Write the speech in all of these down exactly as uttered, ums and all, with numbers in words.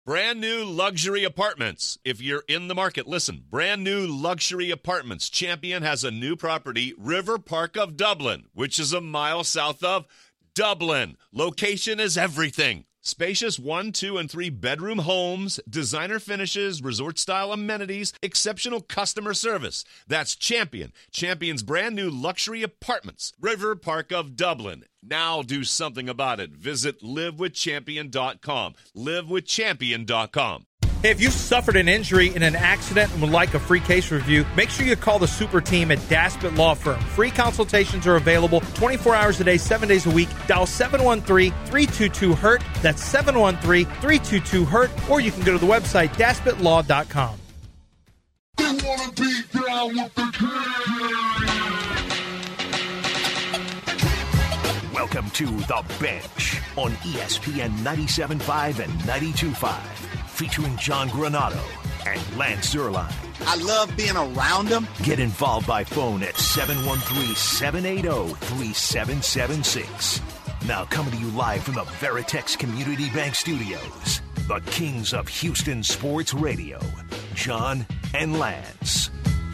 Brand new luxury apartments. If you're in the market, listen. Brand new luxury apartments. Champion has a new property, River Park of Dublin, which is a mile south of Dublin. Location is everything. Spacious one, two, and three bedroom homes, designer finishes, resort-style amenities, exceptional customer service. That's Champion. Champion's brand new luxury apartments, River Park of Dublin. Now do something about it. Visit live with champion dot com. live with champion dot com. Hey, if you've suffered an injury in an accident and would like a free case review, make sure you call the super team at Daspit Law Firm. Free consultations are available twenty-four hours a day, seven days a week. Dial seven one three, three two two, hurt. That's seven one three, three two two, hurt. Or you can go to the website daspit law dot com. They wanna be down with the king. Welcome to The Bench on E S P N ninety-seven point five and ninety-two point five, featuring John Granado and Lance Zierlein. I love being around them. Get involved by phone at seven one three, seven eight zero, three seven seven six. Now coming to you live from the Veritex Community Bank Studios, the kings of Houston sports radio, John and Lance.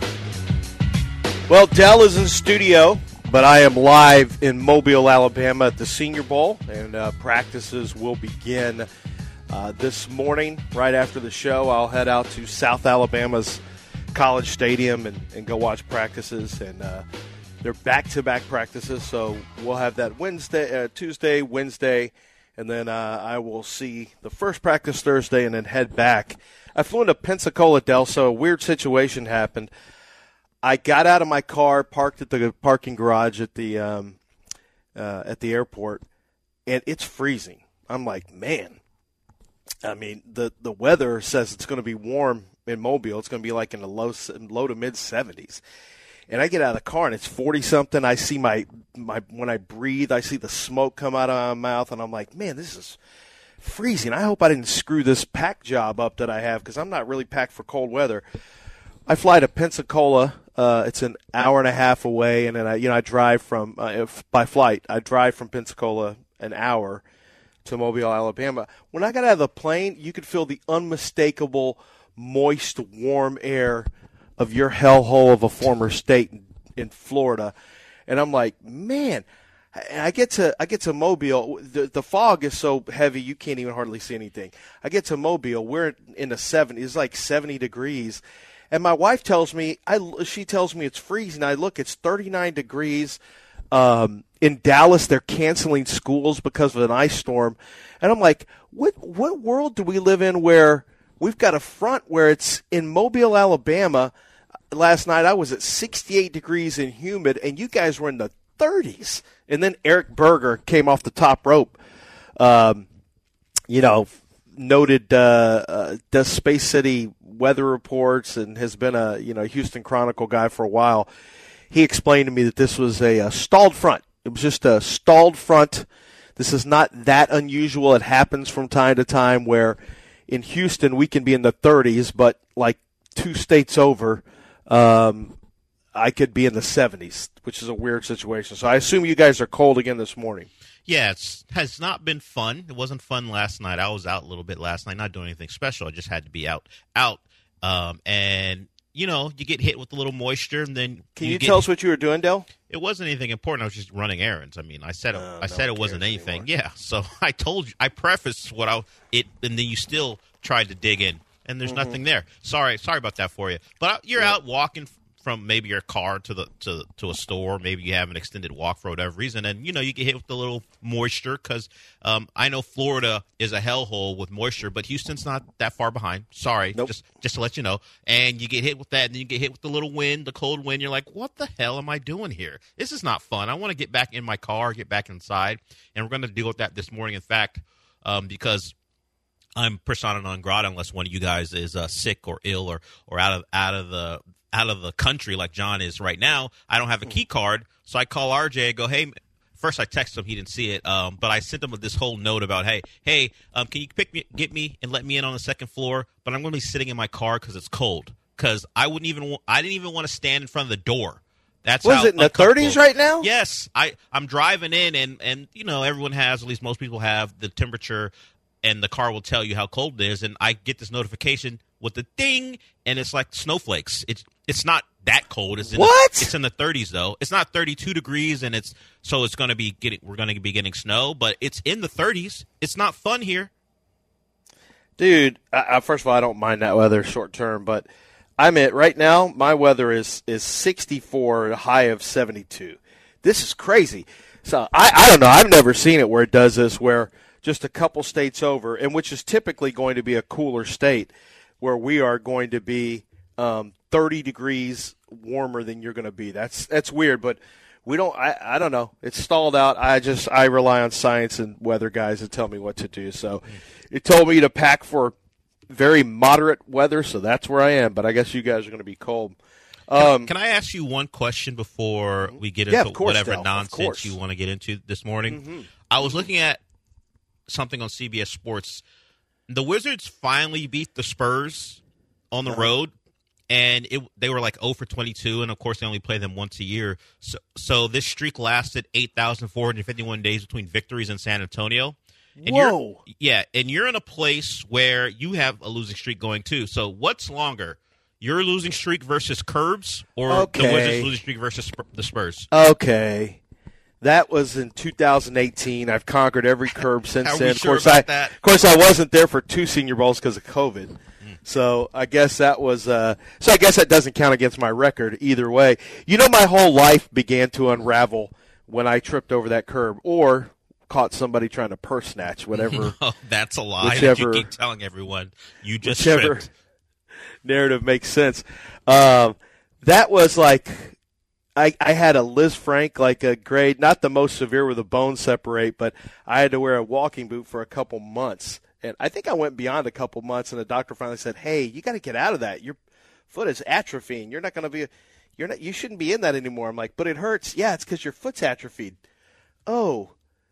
Well, Dell is in studio, but I am live in Mobile, Alabama at the Senior Bowl, and uh, practices will begin uh, this morning. Right after the show, I'll head out to South Alabama's College Stadium and, and go watch practices, and uh, they're back-to-back practices, so we'll have that Wednesday, uh, Tuesday, Wednesday, and then uh, I will see the first practice Thursday and then head back. I flew into Pensacola, Del, so a weird situation happened. I got out of my car, parked at the parking garage at the um, uh, at the airport, and it's freezing. I'm like, man, I mean, the, the weather says it's going to be warm in Mobile. It's going to be like in the low low to mid seventies. And I get out of the car, and it's forty-something. I see my, my – when I breathe, I see the smoke come out of my mouth, and I'm like, man, this is freezing. I hope I didn't screw this pack job up that I have because I'm not really packed for cold weather. I fly to Pensacola. Uh, it's an hour and a half away, and then I, you know, I drive from uh, if, by flight. I drive from Pensacola an hour to Mobile, Alabama. When I got out of the plane, you could feel the unmistakable, moist, warm air of your hellhole of a former state in, in Florida, and I'm like, man. I get to I get to Mobile. The the fog is so heavy you can't even hardly see anything. I get to Mobile. We're in the seventies. It's like seventy degrees. And my wife tells me, I, she tells me it's freezing. I look, it's thirty-nine degrees. Um, in Dallas, they're canceling schools because of an ice storm. And I'm like, what what world do we live in where we've got a front where it's in Mobile, Alabama? Last night I was at sixty-eight degrees and humid, and you guys were in the thirties. And then Eric Berger came off the top rope, um, you know, noted uh, uh, does Space City weather reports and has been a you know Houston Chronicle guy for a while. He explained to me that this was a, a stalled front. It was just a stalled front. This is not that unusual. It happens from time to time where in Houston we can be in the thirties, but like two states over, um, I could be in the seventies, which is a weird situation. So I assume you guys are cold again this morning. Yeah, it has not been fun. It wasn't fun last night. I was out a little bit last night, not doing anything special. I just had to be out. out. Um, and, you know, you get hit with a little moisture. and then Can you, you tell us what you were doing, Del? It wasn't anything important. I was just running errands. I mean, I said it, Uh, I no said one it wasn't cares anything. anymore. Yeah, so I told you. I prefaced what I it, and then you still tried to dig in, and there's Mm-hmm. nothing there. Sorry, sorry about that for you. But you're Yeah. out walking from maybe your car to the to to a store. Maybe you have an extended walk for whatever reason, and you know you get hit with a little moisture because um, I know Florida is a hellhole with moisture, but Houston's not that far behind. Sorry, Nope. just just to let you know. And you get hit with that, and then you get hit with the little wind, the cold wind. You're like, what the hell am I doing here? This is not fun. I want to get back in my car, get back inside, and we're going to deal with that this morning. In fact, um, because I'm persona non grata unless one of you guys is uh, sick or ill or or out of out of the out of the country like John is right now. I don't have a key card, so I call R J and go, hey, first I text him, he didn't see it, um, but I sent him this whole note about, hey, hey, um, can you pick me, get me and let me in on the second floor, but I'm going to be sitting in my car because it's cold, because I wouldn't even, I didn't even want to stand in front of the door. That's Was how it in the thirties right now? Yes. I, I'm driving in, and, and, you know, everyone has, at least most people have, the temperature and the car will tell you how cold it is, and I get this notification with the ding, and it's like snowflakes. It's it's not that cold. It's in What? The, it's in the thirties though. It's not thirty-two degrees, and it's so it's going to be getting we're going to be getting snow, but it's in the thirties. It's not fun here. Dude, I, I, first of all, I don't mind that weather short term, but I'm at right now. My weather is is sixty-four, a high of seventy-two. This is crazy. So I, I don't know. I've never seen it where it does this, where just a couple states over, and which is typically going to be a cooler state, where we are going to be um, thirty degrees warmer than you're going to be. That's that's weird, but we don't. I, I don't know. It's stalled out. I just I rely on science and weather guys to tell me what to do. So it told me to pack for very moderate weather, so that's where I am. But I guess you guys are going to be cold. Um, can, can I ask you one question before we get yeah, into of course, whatever Del, of nonsense course. you want to get into this morning? Mm-hmm. I was looking at something on C B S Sports. The Wizards finally beat the Spurs on the Uh-huh. road, and it, they were like oh for twenty-two, and of course they only play them once a year. So, so this streak lasted eight thousand four hundred fifty-one days between victories in San Antonio. And Whoa. You're, yeah, and you're in a place where you have a losing streak going too. So what's longer, your losing streak versus Curbs, or Okay. the Wizards' losing streak versus Sp- the Spurs? Okay. That was in two thousand eighteen. I've conquered every curb since Are we then. Of sure course, about I, that? Of course, I wasn't there for two Senior Bowls because of COVID. So I guess that was. Uh, so I guess that doesn't count against my record either way. You know, my whole life began to unravel when I tripped over that curb or caught somebody trying to purse snatch, whatever. Oh, that's a lie Whichever- that you keep telling everyone. You just whichever tripped. narrative makes sense. Um, that was like. I, I had a Liz Frank, like a grade, not the most severe where the bones separate, but I had to wear a walking boot for a couple months. And I think I went beyond a couple months, and the doctor finally said, hey, you got to get out of that. Your foot is atrophying. You're not going to be – you're not. You shouldn't be in that anymore. I'm like, but it hurts. Yeah, it's because your foot's atrophied. Oh,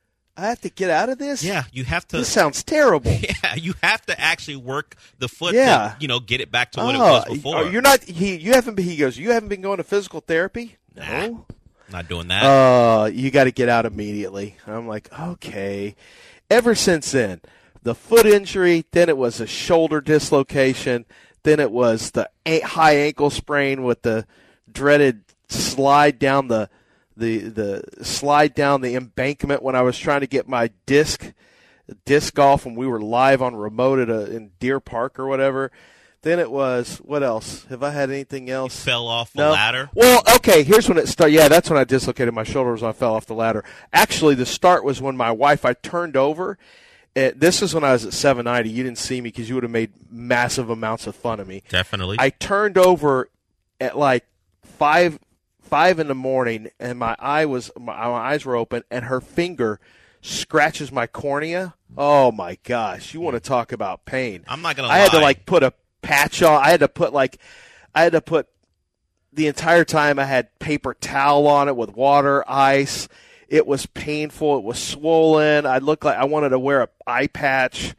I have to get out of this? Yeah, you have to. This sounds terrible. Yeah, you have to actually work the foot Yeah. to, you know, get it back to what Oh, it was before. You're not – he. You haven't been – he goes, you haven't been going to physical therapy? Nah. No. Not doing that. Uh, you got to get out immediately. I'm like, okay. Ever since then, the foot injury, then it was a shoulder dislocation, then it was the a- high ankle sprain with the dreaded slide down the the the slide down the embankment when I was trying to get my disc disc golf when we were live on remote at a, in Deer Park or whatever. Then it was, what else? Have I had anything else? Fell off the No. ladder. Well, okay, here's when it started. Yeah, that's when I dislocated my shoulders when I fell off the ladder. Actually, the start was when my wife, I turned over. It, this is when I was at seven ninety. You didn't see me because you would have made massive amounts of fun of me. Definitely. I turned over at like five five in the morning, and my eye was my, my eyes were open, and her finger scratches my cornea. Oh my gosh! You want to talk about pain? I'm not gonna I had to lie. like put a patch on. I had to put like I had to put the entire time. I had paper towel on it with water, ice. It was painful. It was swollen. I looked like I wanted to wear a eye patch.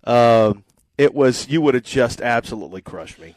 Um, it was. You would have just absolutely crushed me.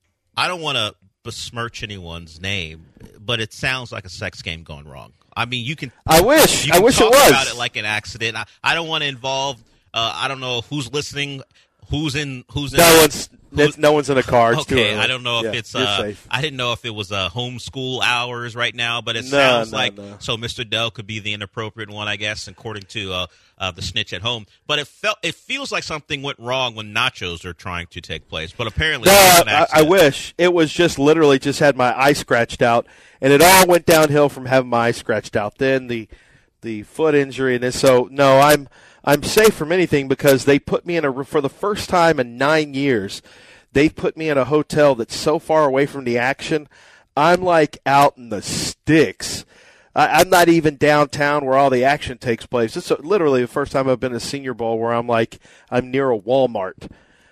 I don't want to besmirch anyone's name, but it sounds like a sex game gone wrong. I mean, you can. I wish. You I can wish talk it was. about it like an accident. I, I don't want to involve. Uh, I don't know who's listening. Who's in? Who's in? No one's. who's- No one's in the car. It's too Okay, early. I don't know if Yeah, it's. you're Uh, safe. I didn't know if it was uh, homeschool hours right now, but it No, sounds no, like no. so. Mister Dell could be the inappropriate one, I guess, according to uh, uh, the snitch at home. But it felt. It feels like something went wrong when nachos are trying to take place. But apparently, No, it was an I, I accident. wish it was just literally just had my eye scratched out, and it all went downhill from having my eye scratched out. Then the the foot injury, and this, so no, I'm I'm safe from anything because they put me in a for the first time in nine years. They put me in a hotel that's so far away from the action. I'm like out in the sticks. I, I'm not even downtown where all the action takes place. It's literally the first time I've been to Senior Bowl where I'm like I'm near a Walmart.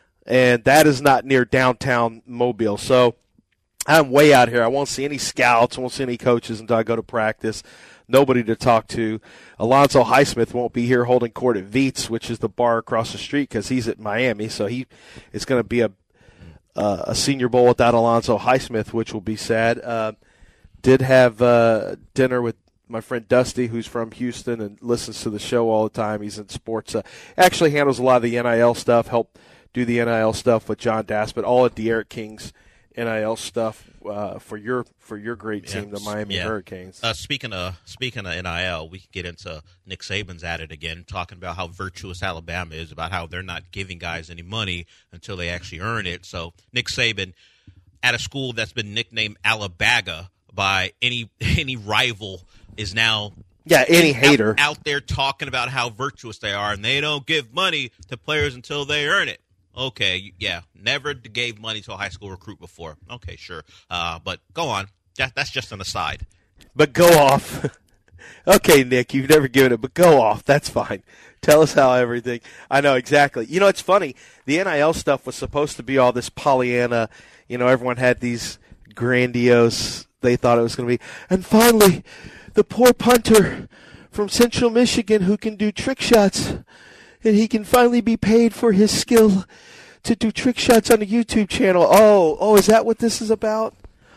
And that is not near downtown Mobile. So I'm way out here. I won't see any scouts. I won't see any coaches until I go to practice. Nobody to talk to. Alonzo Highsmith won't be here holding court at Veets, which is the bar across the street, because he's at Miami. So he it's going to be a uh, a Senior Bowl without Alonzo Highsmith, which will be sad. Uh, did have uh, dinner with my friend Dusty, who's from Houston and listens to the show all the time. He's in sports. Uh, actually handles a lot of the N I L stuff, helped do the N I L stuff with John Daspit, all of De'Aaron King's N I L stuff uh, for your for your great team, yeah. the Miami yeah. Hurricanes. Uh, speaking of speaking of N I L, we can get into Nick Saban's at it again, talking about how virtuous Alabama is, about how they're not giving guys any money until they actually earn it. So Nick Saban, at a school that's been nicknamed Alabaga by any any rival, is now yeah any hater out, out there talking about how virtuous they are, and they don't give money to players until they earn it. Okay, yeah, never gave money to a high school recruit before. Okay, sure, uh, but go on. That, that's just an aside. But go off. Okay, Nick, you've never given it, but go off. That's fine. Tell us how everything. I know exactly. You know, it's funny. The N I L stuff was supposed to be all this Pollyanna. You know, everyone had these grandiose. They thought it was going to be. And finally, the poor punter from Central Michigan who can do trick shots. And he can finally be paid for his skill to do trick shots on the YouTube channel. Oh, oh, is that what this is about?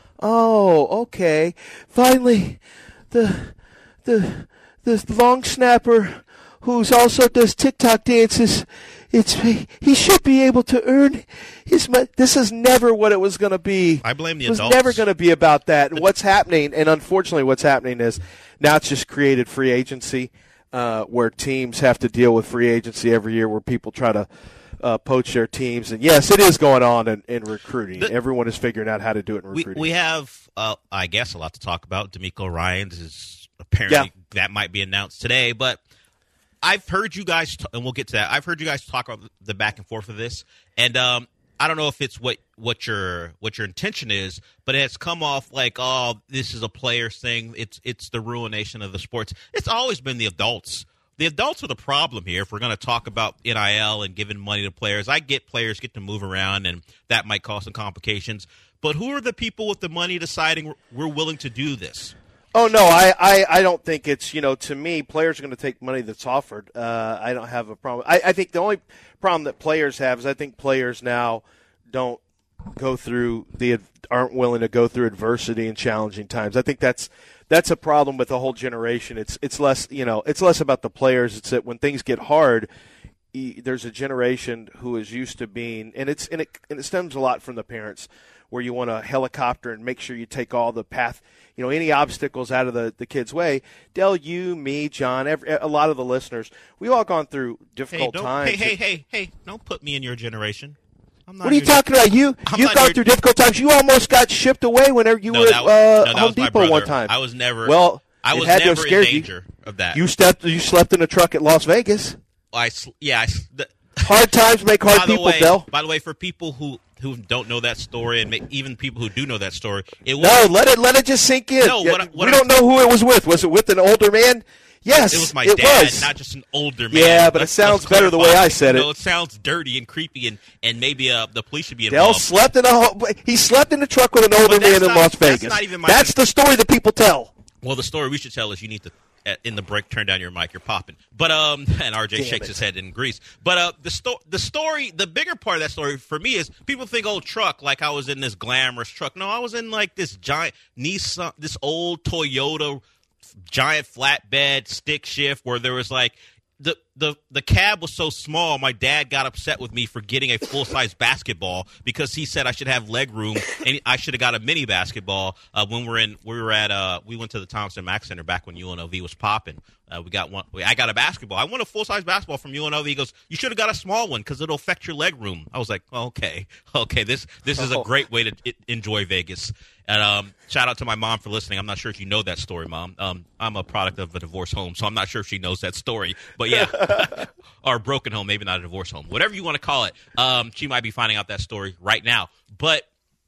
Oh, okay. Finally, the the the long snapper who's also does TikTok dances. It's he should be able to earn his money. This is never what it was going to be. I blame the adults. It was adults. never going to be about that. And what's happening, and unfortunately, what's happening is now it's just created free agency. Uh, where teams have to deal with free agency every year, where people try to uh, poach their teams. And, yes, it is going on in, in recruiting. The, Everyone is figuring out how to do it in recruiting. We, we have, uh, I guess, a lot to talk about. D'Amico Ryans is apparently yeah. that might be announced today. But I've heard you guys, t- and we'll get to that, I've heard you guys talk about the back and forth of this. And um, I don't know if it's what, what your what your intention is, but it's come off like, oh, this is a players thing. It's it's the ruination of the sports. It's always been the adults. The adults are the problem here if we're going to talk about N I L and giving money to players. I get players get to move around, and that might cause some complications. But who are the people with the money deciding we're willing to do this? Oh, no, I, I, I don't think it's, you know, to me, players are going to take money that's offered. Uh, I don't have a problem. I, I think the only problem that players have is I think players now don't go through the aren't willing to go through adversity and challenging times. I think that's that's a problem with the whole generation. It's it's less, you know, it's less about the players. It's that when things get hard, there's a generation who is used to being, and it's and it, and it stems a lot from the parents, where you want a helicopter and make sure you take all the path, you know, any obstacles out of the, the kid's way. Del, you, me, John, every, a lot of the listeners, we've all gone through difficult hey, times. Hey, hey, hey, hey, don't put me in your generation. I'm not what are you talking about? You, I'm you've gone your, through difficult times. You almost got shipped away whenever you no, were that, at uh, no, Home Depot one time. I was never. Well, I was had never to have in danger you. of that. You stepped. You slept in a truck at Las Vegas. I, yeah. I, the, hard times make hard by people, way, Del. By the way, for people who, who don't know that story, and may, even people who do know that story, it was no. Let it let it just sink in. No, what, what we don't know who it was with. Was it with an older man? Yes, it was my it dad, was. not just an older man. Yeah, but let's, it sounds better the way I said it. No, it sounds dirty and creepy, and, and maybe uh, the police should be Del involved. slept in a he slept in the truck with an older man in not, Las Vegas. That's, not even my that's the story that people tell. Well, the story we should tell is you need to, in the break, turn down your mic. You're popping. But um, and R J Damn shakes it. his head in Greece. But uh, the sto- the story, the bigger part of that story for me is people think, oh, truck, like I was in this glamorous truck. No, I was in like this giant Nissan, this old Toyota giant flatbed stick shift where there was like the the the cab was so small. My dad got upset with me for getting a full size basketball because he said I should have leg room and I should have got a mini basketball. Uh, when we were in, we were at uh, we went to the Thompson Mack Center back when U N L V was popping. Uh, we got one. I got a basketball. I want a full size basketball from U N L V. He goes, you should have got a small one because it'll affect your leg room. I was like, okay, okay. This this is a great way to it, enjoy Vegas. And um, shout out to my mom for listening. I'm not sure if you know that story, Mom. Um, I'm a product of a divorce home, so I'm not sure if she knows that story. But yeah, or a broken home, maybe not a divorce home, whatever you want to call it. Um, she might be finding out that story right now. But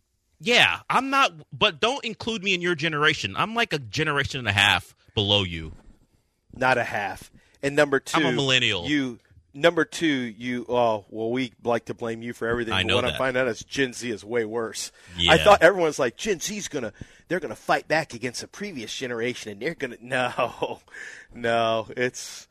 yeah, I'm not. But don't include me in your generation. I'm like a generation and a half below you. Not a half. And number two, I'm a millennial. You number two, you. Oh well, we like to blame you for everything. I but know what that. I find out is Gen Z is way worse. Yeah. I thought everyone's like Gen Z's gonna they're gonna fight back against the previous generation, and they're gonna no, no. It's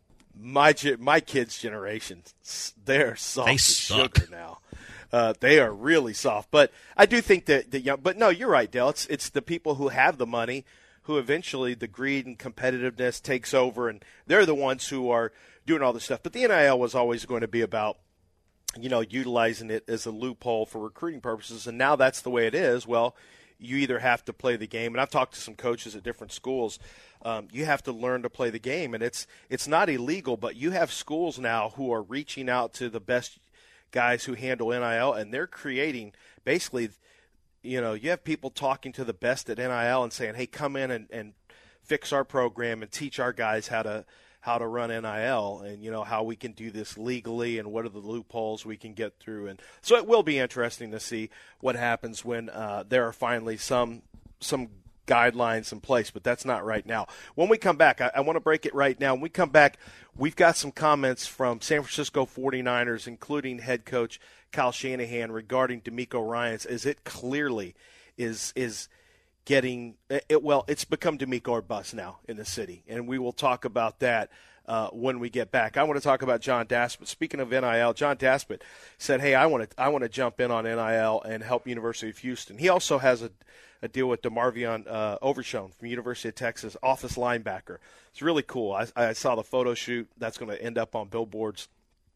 my my kids' generation. They're soft They as suck. sugar now. Uh, they are really soft. But I do think that the young. But no, you're right, Del. It's it's the people who have the money, who eventually the greed and competitiveness takes over, and they're the ones who are doing all this stuff. But the N I L was always going to be about, you know, utilizing it as a loophole for recruiting purposes, and now that's the way it is. Well, you either have to play the game, and I've talked to some coaches at different schools. Um, you have to learn to play the game, and it's it's not illegal, but you have schools now who are reaching out to the best guys who handle N I L, and they're creating basically, you know, you have people talking to the best at N I L and saying, hey, come in and, and fix our program and teach our guys how to how to run N I L and, you know, how we can do this legally and what are the loopholes we can get through. And so it will be interesting to see what happens when uh, there are finally some some guidelines in place, but that's not right now. When we come back, I, I want to break it right now. When we come back, we've got some comments from San Francisco forty-niners, including head coach Kyle Shanahan, regarding DeMeco Ryans, as it clearly is is – getting it, well, it's become DeMeco or bust now in the city, and we will talk about that uh, when we get back. I want to talk about John Daspit. Speaking of N I L, John Daspit said, hey, I want to I want to jump in on N I L and help University of Houston. He also has a, a deal with DeMarvion uh, Overshown from University of Texas, office linebacker. It's really cool. I, I saw the photo shoot. That's going to end up on billboards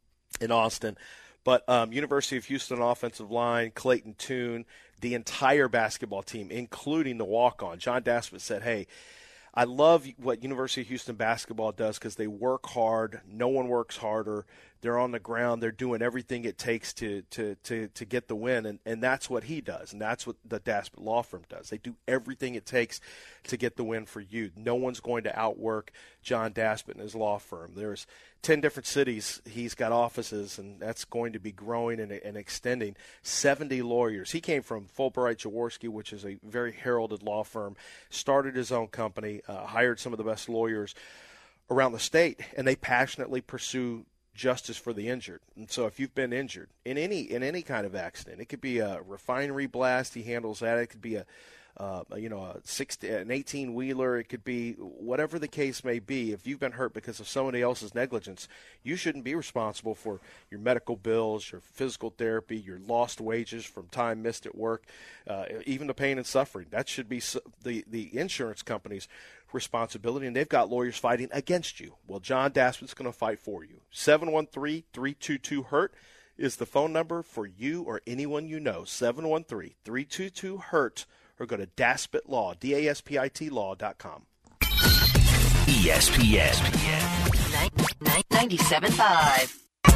in Austin. But um, University of Houston offensive line, Clayton Tune, the entire basketball team, including the walk-on. John Daspit said, hey, I love what University of Houston basketball does because they work hard. No one works harder. They're on the ground. They're doing everything it takes to to to, to get the win, and, and that's what he does, and that's what the Daspit Law Firm does. They do everything it takes to get the win for you. No one's going to outwork John Daspit and his law firm. There's ten different cities he's got offices, and that's going to be growing and, and extending. seventy lawyers. He came from Fulbright Jaworski, which is a very heralded law firm, started his own company, uh, hired some of the best lawyers around the state, and they passionately pursue justice for the injured. And so if you've been injured in any in any kind of accident, it could be a refinery blast, he handles that. It could be a Uh, you know, a sixty, an eighteen-wheeler, it could be whatever the case may be. If you've been hurt because of somebody else's negligence, you shouldn't be responsible for your medical bills, your physical therapy, your lost wages from time missed at work, uh, even the pain and suffering. That should be the, the insurance company's responsibility, and they've got lawyers fighting against you. Well, John Daspit's going to fight for you. seven one three, three two two, HURT is the phone number for you or anyone you know. seven one three, three two two, HURT. Or go to Daspit Law, D A S P I T law dot com. E S P N. ninety-seven point five.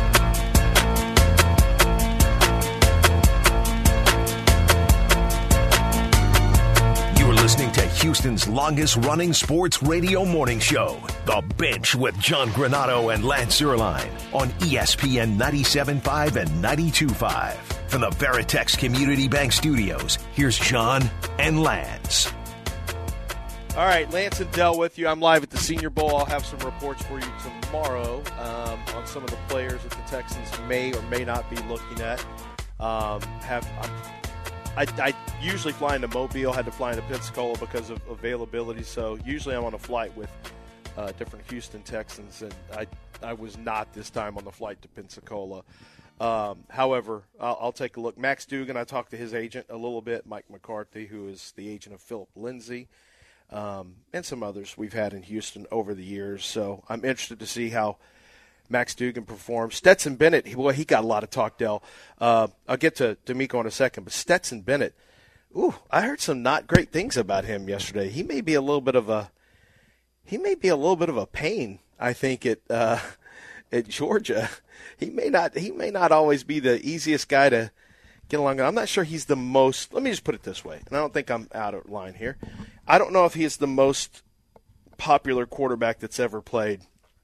You're listening to Houston's longest-running sports radio morning show, The Bench with John Granato and Lance Zierlein on E S P N ninety-seven point five and ninety-two point five. From the Veritex Community Bank Studios, here's John and Lance. All right, Lance and Dell with you. I'm live at the Senior Bowl. I'll have some reports for you tomorrow um, on some of the players that the Texans may or may not be looking at. Um, have I, I usually fly into Mobile, had to fly into Pensacola because of availability, so usually I'm on a flight with uh, different Houston Texans, and I, I was not this time on the flight to Pensacola. Um, however, I'll, I'll take a look. Max Dugan, I talked to his agent a little bit, Mike McCarthy, who is the agent of Philip Lindsay, um, and some others we've had in Houston over the years. So I'm interested to see how Max Dugan performs. Stetson Bennett, he, boy, he got a lot of talk, Dell. Uh, I'll get to DeMeco in a second, but Stetson Bennett, ooh, I heard some not great things about him yesterday. He may be a little bit of a he may be a little bit of a pain, I think, at uh, at Georgia. He may not he may not always be the easiest guy to get along with. I'm not sure he's the most – let me just put it this way, and I don't think I'm out of line here. I don't know if he is the most popular quarterback that's ever played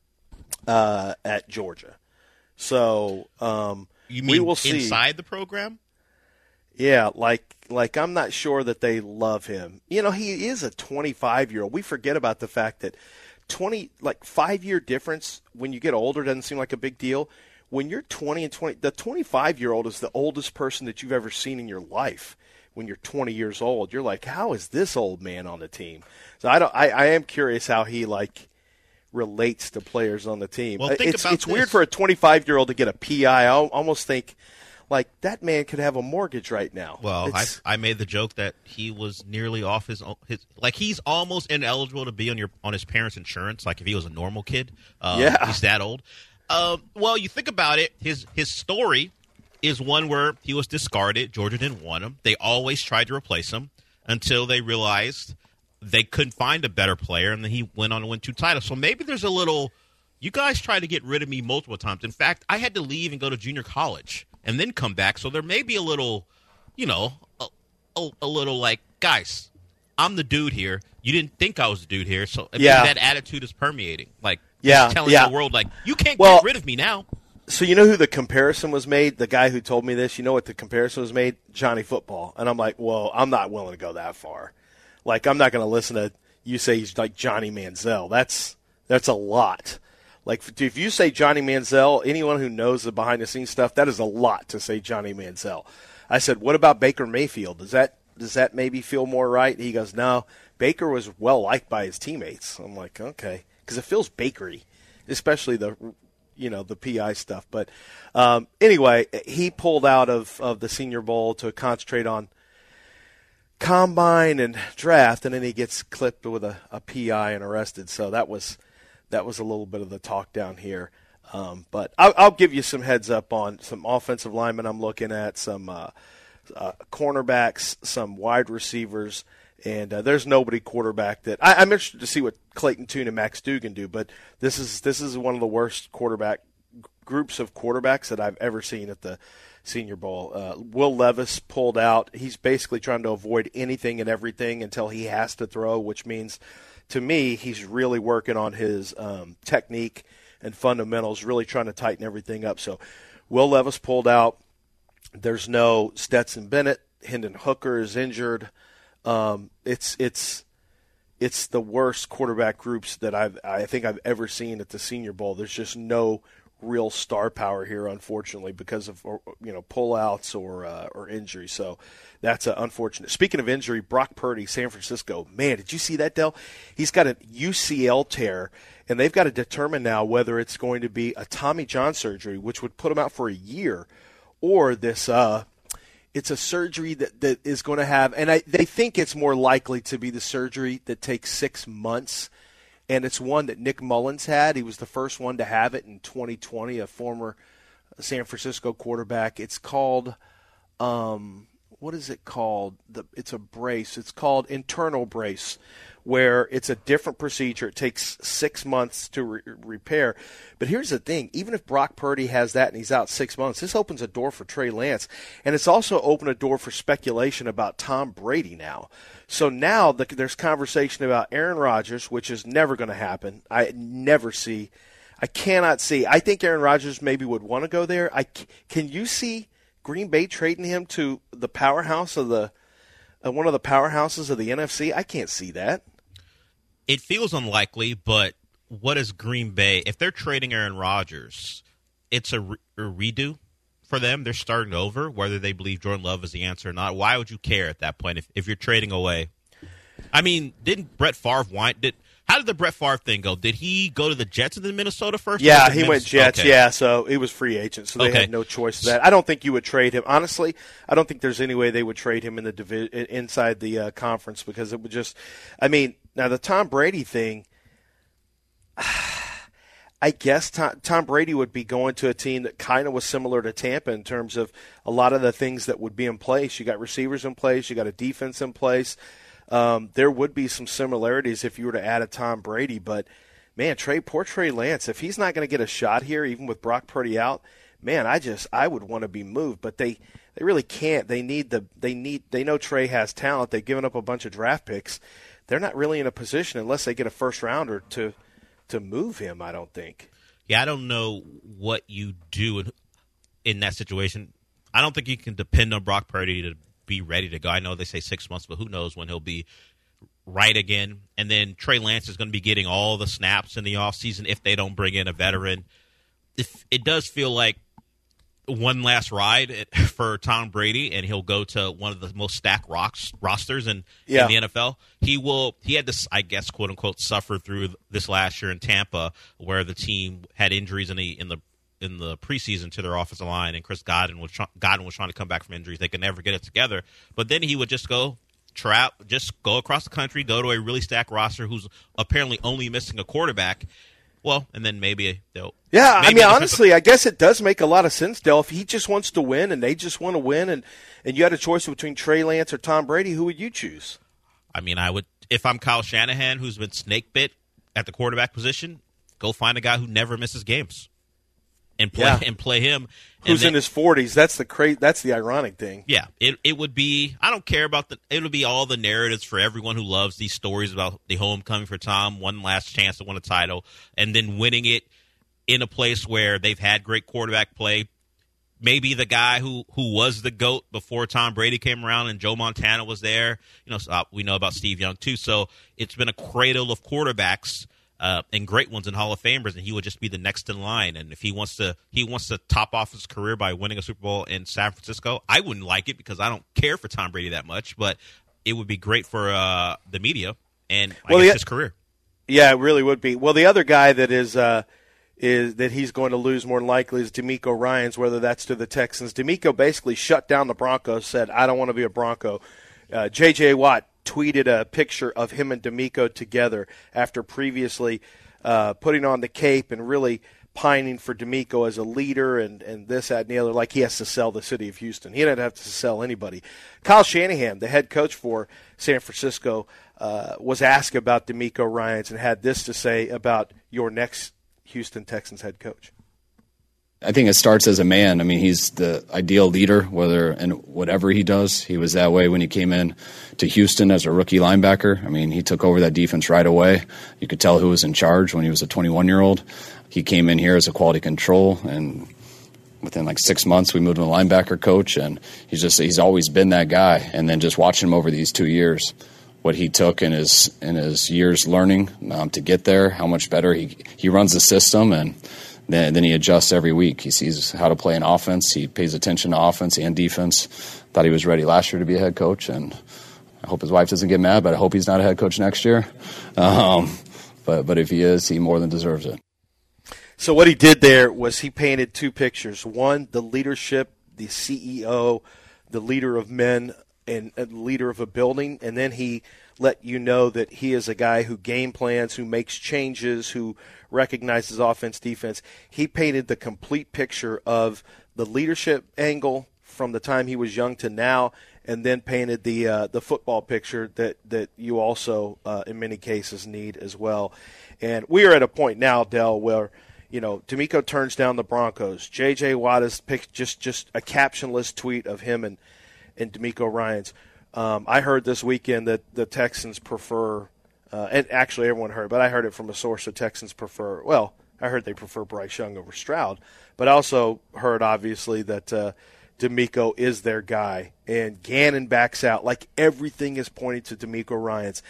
uh, at Georgia. So um, you mean we will see. Inside the program? Yeah, like like I'm not sure that they love him. You know, he is a twenty-five-year-old. We forget about the fact that twenty like five-year difference when you get older doesn't seem like a big deal. When you're twenty and twenty, the twenty-five-year-old is the oldest person that you've ever seen in your life. When you're twenty years old, you're like, how is this old man on the team? So I don't. I, I am curious how he like relates to players on the team. Well, think it's about it's this. weird for a twenty-five-year-old to get a P I. I almost think Like, that man could have a mortgage right now. Well, I, It's- I made the joke that he was nearly off his own, his like he's almost ineligible to be on your on his parents' insurance. Like if he was a normal kid, um, Yeah. he's that old. Um, well, you think about it, his his story is one where he was discarded. Georgia didn't want him. They always tried to replace him until they realized they couldn't find a better player, and then he went on to win two titles. So maybe there's a little. You guys tried to get rid of me multiple times. In fact, I had to leave and go to junior college and then come back. So there may be a little, you know, a, a, a little like, guys, I'm the dude here. You didn't think I was the dude here. So maybe Yeah. that attitude is permeating. Like, Yeah, just telling yeah. the world, like, you can't Well- get rid of me now. So you know who the comparison was made? The guy who told me this, you know what the comparison was made? Johnny Football. And I'm like, well, I'm not willing to go that far. Like, I'm not going to listen to you say he's like Johnny Manziel. That's that's a lot. Like, if you say Johnny Manziel, anyone who knows the behind-the-scenes stuff, that is a lot to say Johnny Manziel. I said, what about Baker Mayfield? Does that does that maybe feel more right? He goes, no, Baker was well-liked by his teammates. I'm like, okay, because it feels bakery, especially the – you know, the P I stuff. But um, anyway, he pulled out of, of the Senior Bowl to concentrate on combine and draft, and then he gets clipped with a, a P I and arrested. So that was that was a little bit of the talk down here. Um, but I'll, I'll give you some heads up on some offensive linemen I'm looking at, some uh, uh, cornerbacks, some wide receivers, and uh, there's nobody quarterback that I, I'm interested to see what Clayton Tune and Max Dugan do. But this is this is one of the worst quarterback groups of quarterbacks that I've ever seen at the Senior Bowl. Uh, Will Levis pulled out. He's basically trying to avoid anything and everything until he has to throw, which means to me he's really working on his um, technique and fundamentals, really trying to tighten everything up. So Will Levis pulled out. There's no Stetson Bennett. Hendon Hooker is injured. Um, it's it's it's the worst quarterback groups that I've I think I've ever seen at the Senior Bowl. There's just no real star power here, unfortunately, because of you know pullouts or uh, or injury. So that's uh, unfortunate. Speaking of injury, Brock Purdy, San Francisco. Man, did you see that, Del? He's got a U C L tear, and they've got to determine now whether it's going to be a Tommy John surgery, which would put him out for a year, or this. Uh, It's a surgery that, that is going to have, and I, they think it's more likely to be the surgery that takes six months, and it's one that Nick Mullins had. He was the first one to have it in twenty twenty, a former San Francisco quarterback. It's called, um, what is it called? The, it's a brace. It's called internal brace, where it's a different procedure. It takes six months to re- repair. But here's the thing. Even if Brock Purdy has that and he's out six months, this opens a door for Trey Lance. And it's also opened a door for speculation about Tom Brady now. So now the, there's conversation about Aaron Rodgers, which is never going to happen. I never see. I cannot see. I think Aaron Rodgers maybe would want to go there. I, can you see Green Bay trading him to the powerhouse of the uh, one of the powerhouses of the N F C? I can't see that. It feels unlikely, but what is Green Bay? If they're trading Aaron Rodgers, it's a, re- a redo for them. They're starting over, whether they believe Jordan Love is the answer or not. Why would you care at that point if, if you're trading away? I mean, didn't Brett Favre want did how did the Brett Favre thing go? Did he go to the Jets and then Minnesota first? Yeah, Or he Minnes- went Jets. Okay. Yeah, so he was free agent, so they Okay. had no choice to that. I don't think you would trade him. Honestly, I don't think there's any way they would trade him in the divi- inside the uh, conference because it would just. I mean, now the Tom Brady thing. I guess Tom, Tom Brady would be going to a team that kind of was similar to Tampa in terms of a lot of the things that would be in place. You got receivers in place. You got a defense in place. Um, there would be some similarities if you were to add a Tom Brady. But, man, Trey, poor Trey Lance, if he's not going to get a shot here, even with Brock Purdy out, man, I just I would want to be moved. But they, they really can't. They need the they need they know Trey has talent. They've given up a bunch of draft picks. They're not really in a position unless they get a first rounder to – to move him, I don't think. Yeah, I don't know what you do in, in that situation. I don't think you can depend on Brock Purdy to be ready to go. I know they say six months, but who knows when he'll be right again. And then Trey Lance is going to be getting all the snaps in the offseason if they don't bring in a veteran. If, it does feel like one last ride for Tom Brady, and he'll go to one of the most stacked rocks, rosters in, yeah. in the N F L. He will. He had to, I guess, quote unquote, suffer through this last year in Tampa, where the team had injuries in the in the in the preseason to their offensive line, and Chris Godwin was try- Godwin was trying to come back from injuries. They could never get it together. But then he would just go trap, just go across the country, go to a really stacked roster who's apparently only missing a quarterback. Well, and then maybe they'll. Yeah, maybe I mean, honestly, I guess it does make a lot of sense, Dell. If he just wants to win and they just want to win, and, and you had a choice between Trey Lance or Tom Brady, who would you choose? I mean, I would, if I'm Kyle Shanahan, who's been snake bit at the quarterback position, go find a guy who never misses games and play Yeah. and play him. Who's then, in his forties? That's the cra- That's the ironic thing. Yeah, it it would be. I don't care about the. It would be all the narratives for everyone who loves these stories about the homecoming for Tom, one last chance to win a title, and then winning it in a place where they've had great quarterback play. Maybe the guy who, who was the GOAT before Tom Brady came around and Joe Montana was there. You know, uh, we know about Steve Young too. So it's been a cradle of quarterbacks. Uh, and great ones and Hall of Famers, and he would just be the next in line. And if he wants to, he wants to top off his career by winning a Super Bowl in San Francisco. I wouldn't like it because I don't care for Tom Brady that much, but it would be great for uh, the media and I well, guess the, his career. Yeah, it really would be. Well, the other guy that is uh, is that he's going to lose more than likely is DeMeco Ryans, whether that's to the Texans. DeMeco basically shut down the Broncos, said, "I don't want to be a Bronco." Uh, J J Watt tweeted a picture of him and DeMeco together after previously uh, putting on the cape and really pining for DeMeco as a leader and, and this, that, and the other, like he has to sell the city of Houston. He didn't have to sell anybody. Kyle Shanahan, the head coach for San Francisco, uh, was asked about DeMeco Ryans and had this to say about your next Houston Texans head coach. I think it starts as a man. I mean, he's the ideal leader, whether and whatever he does. He was that way when he came in to Houston as a rookie linebacker. I mean, he took over that defense right away. You could tell who was in charge when he was a twenty-one-year-old. He came in here as a quality control, and within like six months, we moved him to linebacker coach, and he's just he's always been that guy. And then just watching him over these two years, what he took in his in his years learning um, to get there, how much better he he runs the system, and Then, then he adjusts every week. He sees how to play an offense. He pays attention to offense and defense. Thought he was ready last year to be a head coach, and I hope his wife doesn't get mad, but I hope he's not a head coach next year. Um, but, but if he is, he more than deserves it. So what he did there was he painted two pictures. One, the leadership, the C E O, the leader of men, and a leader of a building, and then he let you know that he is a guy who game plans, who makes changes, who recognizes offense, defense. He painted the complete picture of the leadership angle from the time he was young to now, and then painted the uh, the football picture that, that you also, uh, in many cases, need as well. And we are at a point now, Dell, where, you know, DeMeco turns down the Broncos. J J Watt has picked just, just a captionless tweet of him and, and DeMeco Ryans. Um, I heard this weekend that the Texans prefer uh, – and actually everyone heard, but I heard it from a source the Texans prefer – well, I heard they prefer Bryce Young over Stroud. But I also heard, obviously, that uh, DeMeco is their guy. And Gannon backs out. Like everything is pointing to DeMeco Ryans.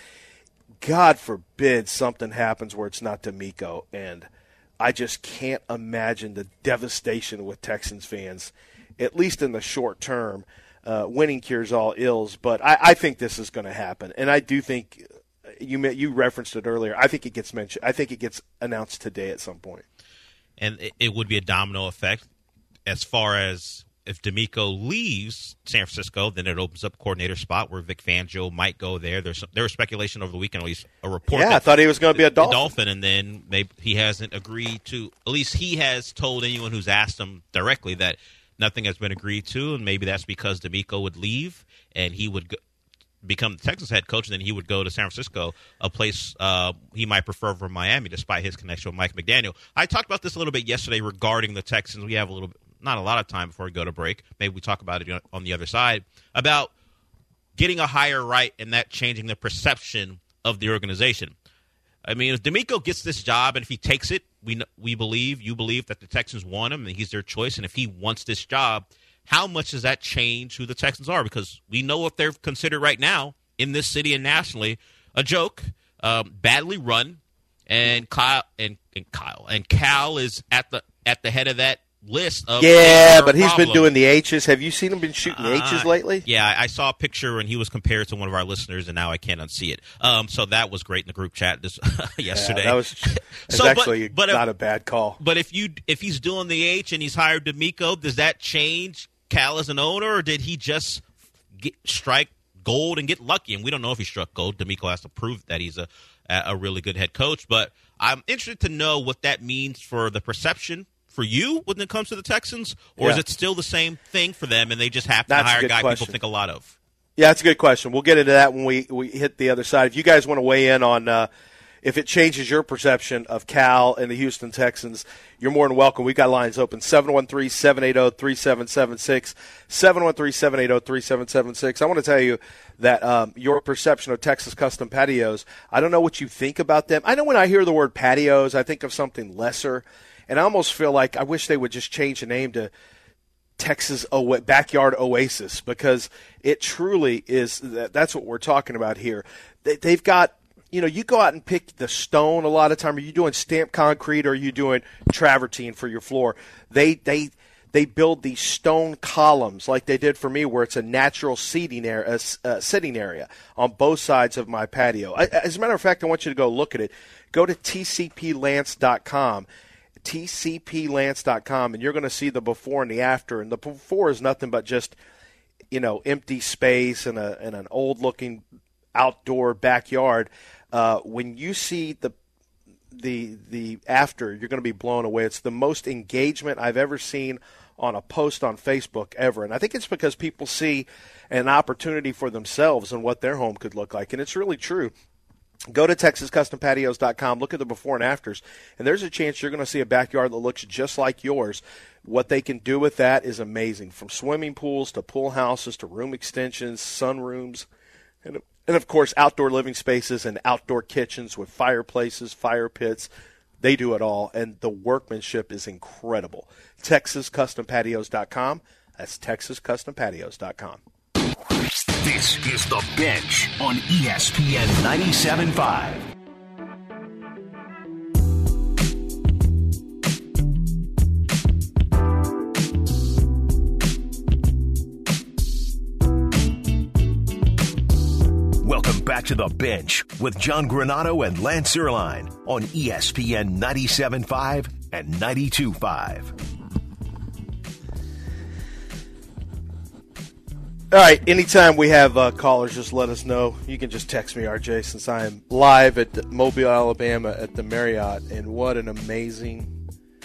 God forbid something happens where it's not DeMeco. And I just can't imagine the devastation with Texans fans, at least in the short term. Uh, winning cures all ills, but I, I think this is going to happen, and I do think you you referenced it earlier. I think it gets mentioned. I think it gets announced today at some point, and it, it would be a domino effect as far as if DeMeco leaves San Francisco, then it opens up a coordinator spot where Vic Fangio might go there. There's some, there was speculation over the weekend, at least a report. Yeah, I thought he was going to be a Dolphin. A Dolphin, and then maybe he hasn't agreed to. At least he has told anyone who's asked him directly that nothing has been agreed to, and maybe that's because DeMeco would leave and he would go, become the Texans head coach, and then he would go to San Francisco, a place uh, he might prefer over Miami, despite his connection with Mike McDaniel. I talked about this a little bit yesterday regarding the Texans. We have a little, not a lot of time before we go to break. Maybe we talk about it on the other side, about getting a higher right and that changing the perception of the organization. I mean, if DeMeco gets this job and if he takes it, we we believe, you believe that the Texans want him and he's their choice. And if he wants this job, how much does that change who the Texans are? Because we know what they're considered right now in this city and nationally, a joke, um, badly run, and Kyle and, and Kyle and Cal is at the at the head of that list of Yeah, but he's problem. been doing the H's. Have you seen him been shooting the H's Uh, lately? Yeah, I I saw a picture, and he was compared to one of our listeners, and now I can't unsee it. Um, so that was great in the group chat this yesterday. Yeah, that was that's So, but- actually but if- not a bad call. But if you if he's doing the H and he's hired D'Amico, does that change Cal as an owner, or did he just get, strike gold and get lucky? And we don't know if he struck gold. D'Amico has to prove that he's a a really good head coach. But I'm interested to know what that means for the perception for you when it comes to the Texans, or Yeah. is it still the same thing for them, and they just have to That's a hire a good guy question. people think a lot of? Yeah, that's a good question. We'll get into that when we, we hit the other side. If you guys want to weigh in on uh, if it changes your perception of Cal and the Houston Texans, you're more than welcome. We've got lines open, seven one three, seven eight zero, three seven seven six, seven one three, seven eight zero, three seven seven six. I want to tell you that um, your perception of Texas Custom Patios, I don't know what you think about them. I know when I hear the word patios, I think of something lesser, and I almost feel like I wish they would just change the name to Texas o- Backyard Oasis, because it truly is. That's what we're talking about here. They, they've got, you know, you go out and pick the stone a lot of time. Are you doing stamped concrete, or are you doing travertine for your floor? They they they build these stone columns like they did for me, where it's a natural seating area, uh, sitting area on both sides of my patio. I, as a matter of fact, I want you to go look at it. Go to T C P lance dot com. T C P lance dot com, and you're going to see the before and the after. And the before is nothing but just, you know, empty space and a and an old looking outdoor backyard. Uh, when you see the the the after, you're going to be blown away. It's the most engagement I've ever seen on a post on Facebook ever, and I think it's because people see an opportunity for themselves and what their home could look like, and it's really true. Go to Texas Custom Patios dot com, look at the before and afters, and there's a chance you're going to see a backyard that looks just like yours. What they can do with that is amazing, from swimming pools to pool houses to room extensions, sunrooms, and, and of course, outdoor living spaces and outdoor kitchens with fireplaces, fire pits. They do it all, and the workmanship is incredible. Texas Custom Patios dot com. That's Texas Custom Patios dot com. This is The Bench on E S P N ninety-seven point five. Welcome back to The Bench with John Granado and Lance Erline on E S P N ninety-seven point five and ninety-two point five. All right, anytime we have uh, callers, just let us know. You can just text me, R J, since I am live at the Mobile, Alabama at the Marriott, and what an amazing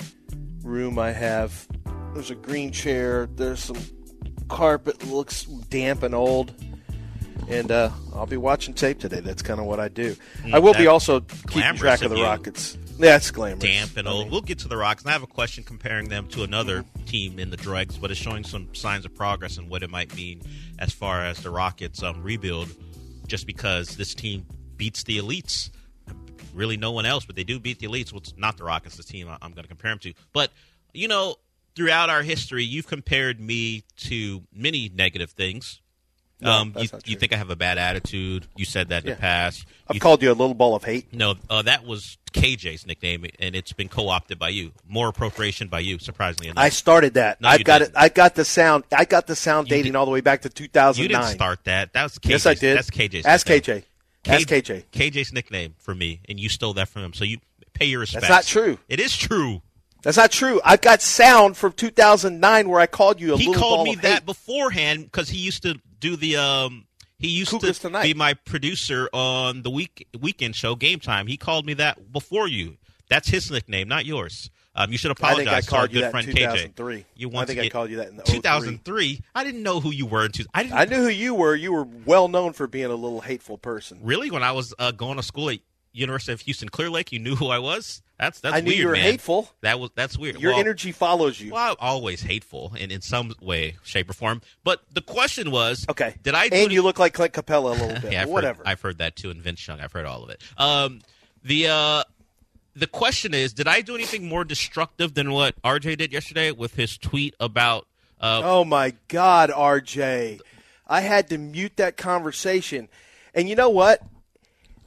room I have. There's a green chair. There's some carpet that looks damp and old, and uh, I'll be watching tape today. That's kind of what I do. Mm, I will be that's also keeping track of of the you. Rockets. Yeah, it's glamorous. Damp and I old. mean, We'll get to the Rocks, and I have a question comparing them to another team in the dregs, but it's showing some signs of progress and what it might mean as far as the Rockets um, rebuild, just because this team beats the elites. Really no one else, but they do beat the elites. Well, it's not the Rockets, the team I'm going to compare them to. But, you know, throughout our history, you've compared me to many negative things. No, um, that's you, not you true. think I have a bad attitude. You said that in Yeah. the past. I've You called you a little ball of hate. No, uh, that was K J's nickname, and it's been co-opted by you. More appropriation by you, surprisingly enough. I started that. No, I've you got didn't. it. I got the sound. I got the sound You dating did- all the way back to two thousand You nine. didn't start that. That was K J's. Yes, I did. That's K J's. Ask nickname. K J. Ask K J. K J's nickname for me, and you stole that from him. So you pay your respects. That's not true. It is true. That's not true. I've got sound from two thousand nine where I called you a He little called ball me of that hate. beforehand because he used to do the. Um, he used Cougars to Tonight. be my producer on the week weekend show Game Time. He called me that before you. That's his nickname, not yours. Um, you should I apologize think I to our called you good that friend in K two J. thousand three. You I want think to I get called you that in the two thousand three. I didn't know who you were in two. I didn't. I knew who you were. You were well known for being a little hateful person. Really, when I was uh, going to school at University of Houston Clear Lake, you knew who I was. That's that's I knew weird, you were man. hateful. That was that's weird. Your well, energy follows you. Well, I'm always hateful in, in some way, shape, or form. But the question was, Okay. did I? Do And any- you look like Clint Capella a little bit. yeah, I've Whatever. Heard, I've heard that too, and Vince Young. I've heard all of it. Um, the uh, the question is, did I do anything more destructive than what R J did yesterday with his tweet about? Uh, Oh, my God, R J. I had to mute that conversation. And you know what?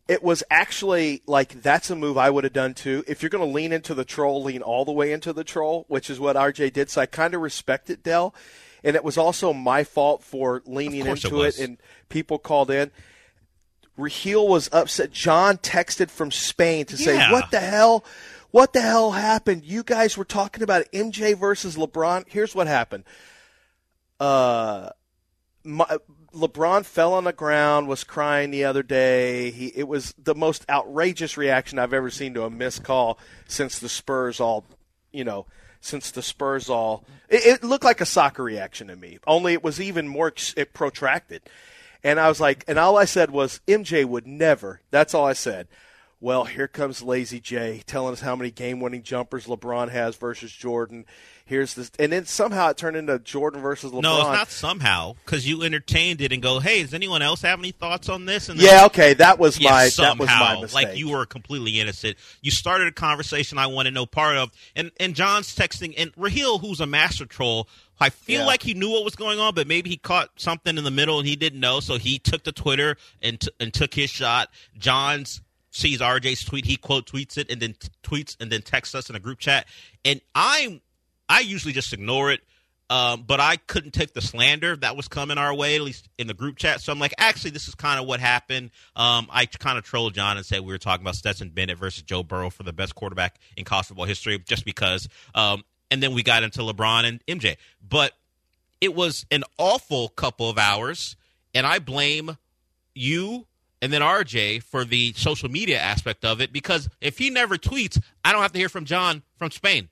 it was actually like that's a move I would have done too. If you're going to lean into the troll, lean all the way into the troll, which is what R J did. So I kind of respect it, Del. And it was also my fault for leaning into it, it, and people called in. Raheel was upset. John texted from Spain to say, yeah. what the hell? What the hell happened? You guys were talking about M J versus LeBron. Here's what happened. Uh, my, LeBron fell on the ground, was crying the other day. He, it was the most outrageous reaction I've ever seen to a missed call since the Spurs all, you know, since the Spurs all. It, it looked like a soccer reaction to me, only it was even more it protracted. And I was like, and all I said was, M J would never. That's all I said. Well, here comes Lazy J telling us how many game-winning jumpers LeBron has versus Jordan. Here's this, and then somehow it turned into Jordan versus LeBron. No, it's not somehow, because you entertained it and go, "Hey, does anyone else have any thoughts on this?" And then, yeah, okay, that was yeah, my somehow, that was my mistake. Like you were completely innocent. You started a conversation I want to know part of, and and John's texting, and Raheel, who's a master troll. I feel yeah. like he knew what was going on, but maybe he caught something in the middle and he didn't know, so he took to Twitter and t- and took his shot. John's sees R J's tweet, he quote tweets it, and then t- tweets and then texts us in a group chat. And I, I usually just ignore it, um, but I couldn't take the slander that was coming our way, at least in the group chat. So I'm like, actually, this is kind of what happened. Um, I kind of trolled John and said we were talking about Stetson Bennett versus Joe Burrow for the best quarterback in college football history, just because. Um, and then we got into LeBron and M J, but it was an awful couple of hours, and I blame you. And then R J for the social media aspect of it, because if he never tweets, I don't have to hear from John from Spain.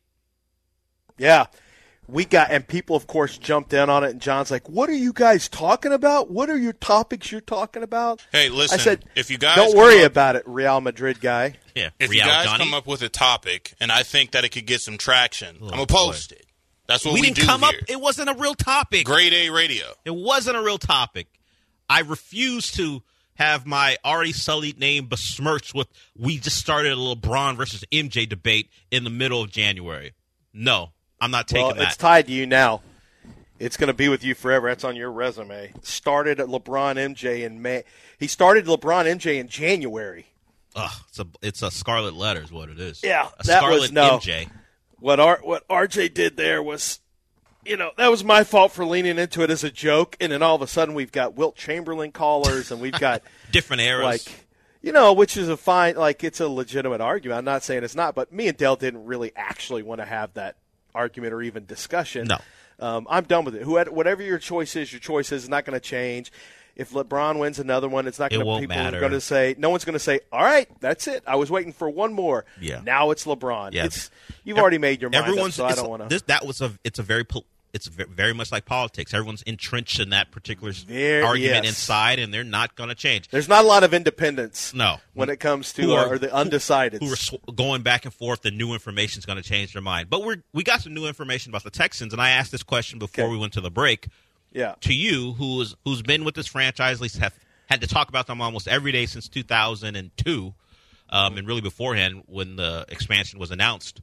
Yeah. We got, and people, of course, jumped in on it, and John's like, what are you guys talking about? What are your topics you're talking about? Hey, listen, I said, if you guys don't worry up, about it, Real Madrid guy. Yeah, if Real you guys Johnny. come up with a topic, and I think that it could get some traction, Oh, I'm going to post boy. it. That's what we, we, didn't do come here. up. It wasn't a real topic. Grade A radio. It wasn't a real topic. I refuse to have my already sullied name besmirched with we just started a LeBron versus M J debate in the middle of January. No, I'm not taking well, that. It's tied to you now. It's going to be with you forever. That's on your resume. Started at LeBron M J in May. He started LeBron M J in January. Ugh, it's a it's a scarlet letter is what it is. Yeah, a that scarlet was no. M J. What R what R J did there was, you know, that was my fault for leaning into it as a joke, and then all of a sudden we've got Wilt Chamberlain callers, and we've got different eras, like, you know, which is a fine, like it's a legitimate argument. I'm not saying it's not, but me and Dell didn't really actually want to have that argument or even discussion. No, um, I'm done with it. Who, whatever your choice is, your choice is not going to change. If LeBron wins another one, it's not going to. People matter. are going to say, no one's going to say, "All right, that's it. I was waiting for one more." Yeah. Now it's LeBron. Yeah. It's you've already made your mind Everyone's, up, so I it's- don't want to. This that was a. It's a very. It's very much like politics. Everyone's entrenched in that particular Very, argument yes. inside, and they're not going to change. There's not a lot of independence. No, when it comes to who are, uh, or the undecided who, who are sw- going back and forth. The new information is going to change their mind. But we're we got some new information about the Texans, and I asked this question before Okay. we went to the break. Yeah. To you, who's who's been with this franchise, at least have had to talk about them almost every day since two thousand two, um, and really beforehand when the expansion was announced.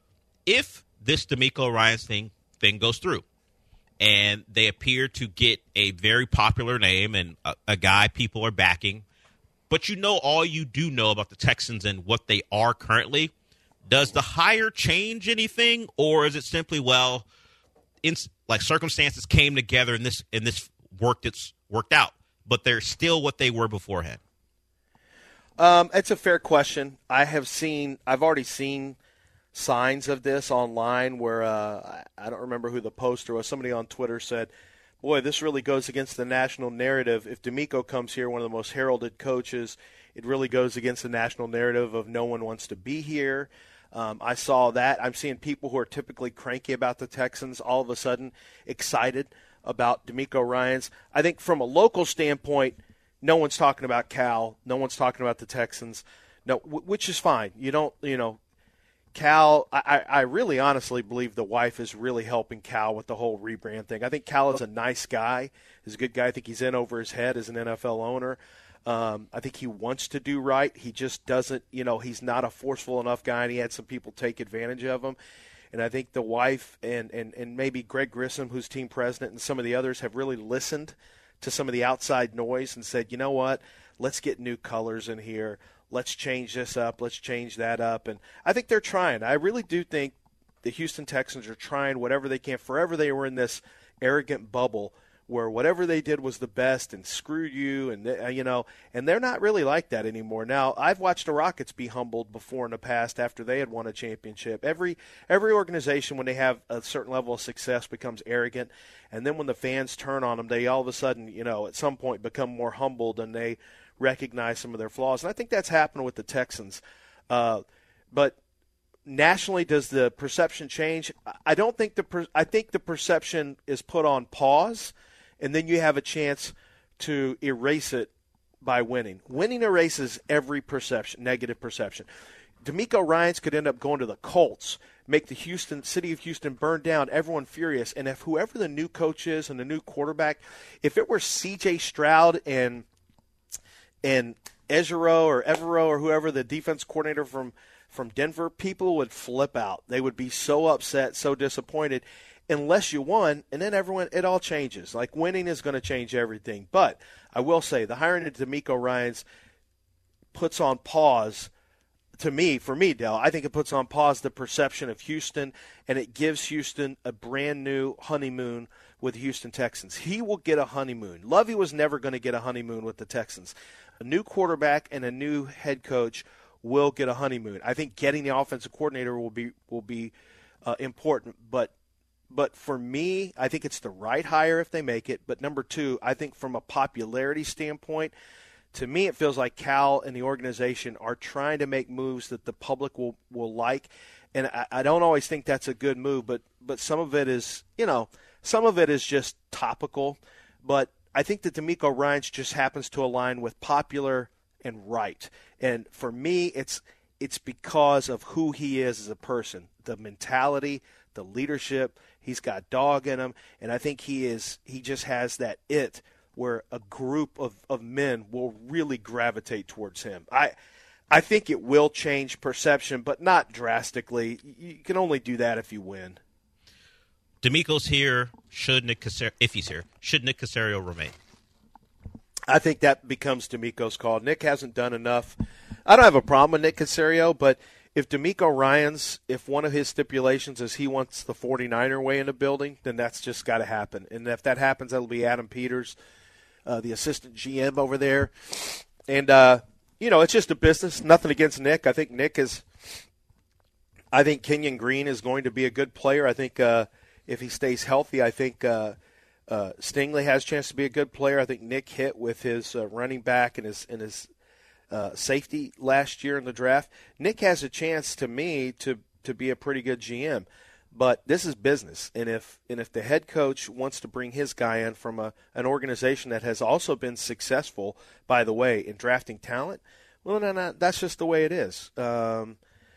If this D'Amico Ryans thing thing goes through, and they appear to get a very popular name and a, a guy people are backing, but you know all you do know about the Texans and what they are currently, does the hire change anything, or is it simply, well, in, like circumstances came together and this and this worked it's worked out, but they're still what they were beforehand? Um, it's a fair question. I have seen, I've already seen signs of this online where uh, I don't remember who the poster was. Somebody on Twitter said, boy, this really goes against the national narrative. If D'Amico comes here, one of the most heralded coaches, it really goes against the national narrative of no one wants to be here. Um, I saw that. I'm seeing people who are typically cranky about the Texans all of a sudden excited about D'Amico Ryans. I think from a local standpoint, no one's talking about Cal. No one's talking about the Texans. No, w- which is fine. You don't, you know, Cal, I, I really honestly believe the wife is really helping Cal with the whole rebrand thing. I think Cal is a nice guy. He's a good guy. I think he's in over his head as an N F L owner. Um, I think he wants to do right. He just doesn't, you know, he's not a forceful enough guy, and he had some people take advantage of him. And I think the wife and, and, and maybe Greg Grissom, who's team president, and some of the others have really listened to some of the outside noise and said, you know what, let's get new colors in here. Let's change this up. Let's change that up. And I think they're trying. I really do think the Houston Texans are trying whatever they can. Forever they were in this arrogant bubble where whatever they did was the best and screw you, and you know, and they're not really like that anymore. Now, I've watched the Rockets be humbled before in the past after they had won a championship. Every every organization, when they have a certain level of success, becomes arrogant, and then when the fans turn on them, they all of a sudden, you know, at some point become more humbled and they recognize some of their flaws. And I think that's happened with the Texans. Uh, but nationally, does the perception change? I don't think the per- I think the perception is put on pause. And then you have a chance to erase it by winning. Winning erases every perception, negative perception. DeMeco Ryans could end up going to the Colts, make the Houston city of Houston burn down, everyone furious. And if whoever the new coach is and the new quarterback, if it were C J Stroud and and Ezero or Evero or whoever the defense coordinator from from Denver, people would flip out. They would be so upset, so disappointed. Unless you won, and then everyone, it all changes. Like, winning is going to change everything. But I will say, the hiring of DeMeco Ryans puts on pause, to me, for me, Dell, I think it puts on pause the perception of Houston, and it gives Houston a brand new honeymoon with the Houston Texans. He will get a honeymoon. Lovey was never going to get a honeymoon with the Texans. A new quarterback and a new head coach will get a honeymoon. I think getting the offensive coordinator will be will be uh, important, but But for me, I think it's the right hire if they make it. But number two, I think from a popularity standpoint, to me it feels like Cal and the organization are trying to make moves that the public will, will like. And I, I don't always think that's a good move, but, but some of it is, you know, some of it is just topical. But I think that DeMeco Ryans just happens to align with popular and right. And for me, it's it's because of who he is as a person, the mentality, the leadership. He's got dog in him, and I think he is. He just has that it where a group of, of men will really gravitate towards him. I I think it will change perception, but not drastically. You can only do that if you win. DeMeco's here. Should Nick Caserio, if he's here, should Nick Caserio remain? I think that becomes DeMeco's call. Nick hasn't done enough. I don't have a problem with Nick Caserio, but if DeMeco Ryans, if one of his stipulations is he wants the 49er way in the building, then that's just got to happen. And if that happens, that'll be Adam Peters, uh, the assistant G M over there. And, uh, you know, it's just a business. Nothing against Nick. I think Nick is – I think Kenyon Green is going to be a good player. I think uh, if he stays healthy, I think uh, uh, Stingley has a chance to be a good player. I think Nick hit with his uh, running back and his and his – Uh, safety last year in the draft. Nick has a chance, to me, to to be a pretty good G M. But this is business, and if and if the head coach wants to bring his guy in from a an organization that has also been successful, by the way, in drafting talent, well, no, no, that's just the way it is. Um,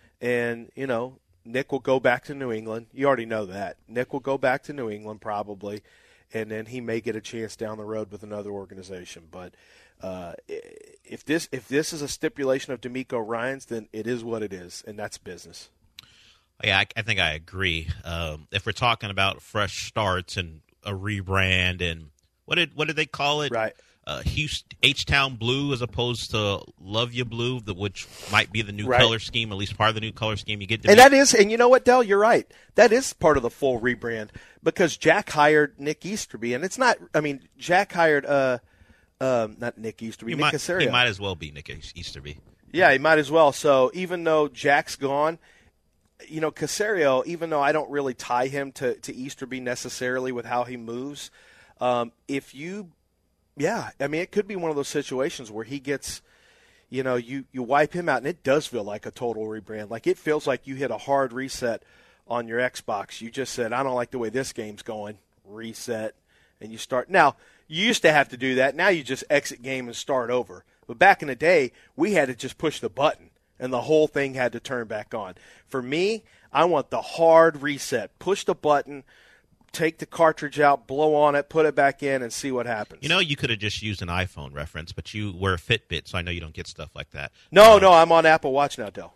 and you know, Nick will go back to New England. You already know that. Nick will go back to New England probably, and then he may get a chance down the road with another organization. But Uh, if this if this is a stipulation of DeMeco Ryans, then it is what it is, and that's business. Yeah, I, I think I agree. Um, if we're talking about fresh starts and a rebrand, and what did what did they call it? Right, uh, Houston H-Town Blue as opposed to Love You Blue, the, which might be the new right. color scheme, at least part of the new color scheme. You get, to and that is, and you know what, Dell, you're right. That is part of the full rebrand because Jack hired Nick Easterby, and it's not. I mean, Jack hired. Uh, Um, not Nick Easterby, he Nick might, Caserio. He might as well be Nick Easterby. Yeah, he might as well. So even though Jack's gone, you know, Caserio, even though I don't really tie him to, to Easterby necessarily with how he moves, um, if you, yeah, I mean, it could be one of those situations where he gets, you know, you, you wipe him out, and it does feel like a total rebrand. Like it feels like you hit a hard reset on your Xbox. You just said, I don't like the way this game's going. Reset. And you start. Now, you used to have to do that. Now you just exit game and start over. But back in the day, we had to just push the button, and the whole thing had to turn back on. For me, I want the hard reset. Push the button, take the cartridge out, blow on it, put it back in, and see what happens. You know, you could have just used an iPhone reference, but you wear a Fitbit, so I know you don't get stuff like that. No, um, no, I'm on Apple Watch now, Del.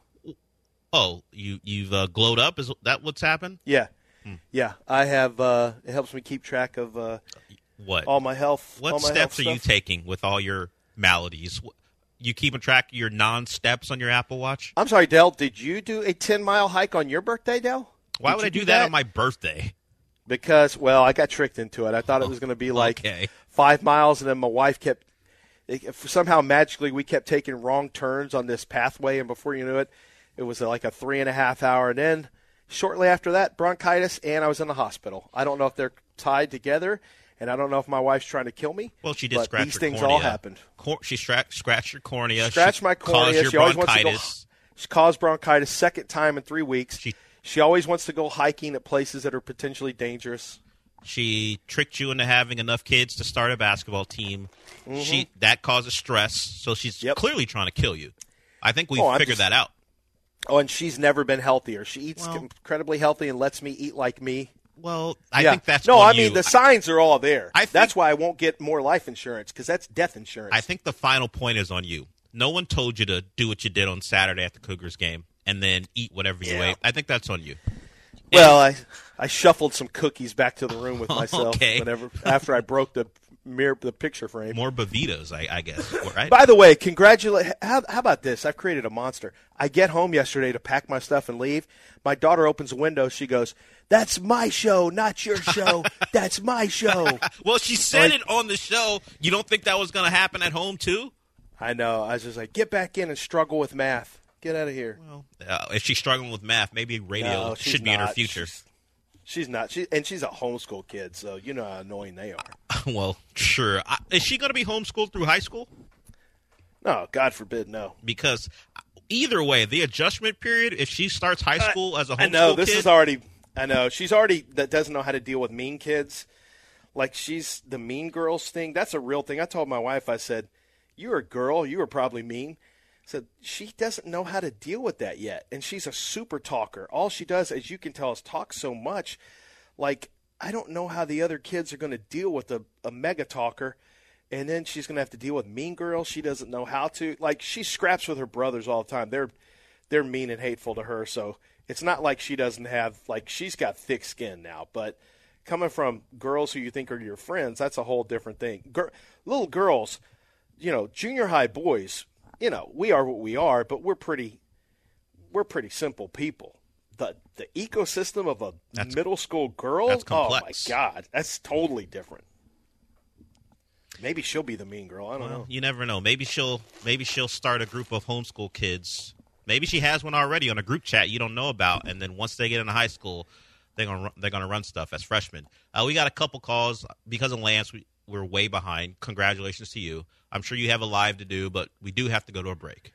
Oh, you, you've uh, glowed up? Is that what's happened? Yeah. Hmm. Yeah, I have. Uh, it helps me keep track of uh, what all my health. What all my steps health are you stuff. taking with all your maladies. You keeping track of your non-steps on your Apple Watch? I'm sorry, Dell. Did you do a ten-mile hike on your birthday, Dell? Why Did would I do do that that on my birthday? Because, well, I got tricked into it. I thought it was going to be like Okay. five miles, and then my wife kept – somehow magically we kept taking wrong turns on this pathway, and before you knew it, it was like a three-and-a-half hour. And then shortly after that, bronchitis, and I was in the hospital. I don't know if they're tied together, and I don't know if my wife's trying to kill me. Well, she did but scratch these her things cornea. all happened. Cor- she stra- scratched your cornea. Scratched she my cornea. Caused your She always bronchitis. wants to go – She caused bronchitis second time in three weeks. She, she always wants to go hiking at places that are potentially dangerous. She tricked you into having enough kids to start a basketball team. Mm-hmm. She That causes stress, so she's Yep. clearly trying to kill you. I think we've Oh, I'm figured just- that out. Oh, and she's never been healthier. She eats Well- incredibly healthy and lets me eat like me. Well, I Yeah. think that's no. on I you. mean, the signs are all there. I think- that's why I won't get more life insurance because that's death insurance. I think the final point is on you. No one told you to do what you did on Saturday at the Cougars game and then eat whatever you Yeah. ate. I think that's on you. well, I I shuffled some cookies back to the room with myself Okay. whenever after I broke the mirror, the picture frame. More Bevitas, I, I guess. Right? By the way, congratulate. How, how about this? I've created a monster. I get home yesterday to pack my stuff and leave. My daughter opens a window. She goes, "That's my show, not your show. That's my show." Well, she said Like- it on the show. You don't think that was going to happen at home, too? I know. I was just like, "Get back in and struggle with math. Get out of here." Well, uh, if she's struggling with math, maybe radio No, she's should be in her not. future. She's, she's not. She and she's a homeschool kid, so you know how annoying they are. Well, sure. I, is she going to be homeschooled through high school? No, God forbid, no. Because either way, the adjustment period, if she starts high school as a homeschool I know this kid, is already. I know she's already that doesn't know how to deal with mean kids. Like she's the mean girls thing. That's a real thing. I told my wife. I said, "You're a girl. You were probably mean." I said she doesn't know how to deal with that yet, and she's a super talker. All she does, as you can tell, is talk so much. Like I don't know how the other kids are going to deal with a, a mega talker. And then she's going to have to deal with mean girls. She doesn't know how to. Like, she scraps with her brothers all the time. They're they're mean and hateful to her. So it's not like she doesn't have – like, she's got thick skin now. But coming from girls who you think are your friends, that's a whole different thing. Gir- little girls, you know, junior high boys, you know, we are what we are, but we're pretty we're pretty simple people. The the ecosystem of a That's- middle school girl, that's oh, my complex. God, that's totally different. Maybe she'll be the mean girl. I don't well, know. you never know. Maybe she'll maybe she'll start a group of homeschool kids. Maybe she has one already on a group chat you don't know about, and then once they get into high school, they're gonna run, they're gonna run stuff as freshmen. Uh, we got a couple calls because of Lance. We, we're way behind. Congratulations to you. I'm sure you have a live to do, but we do have to go to a break.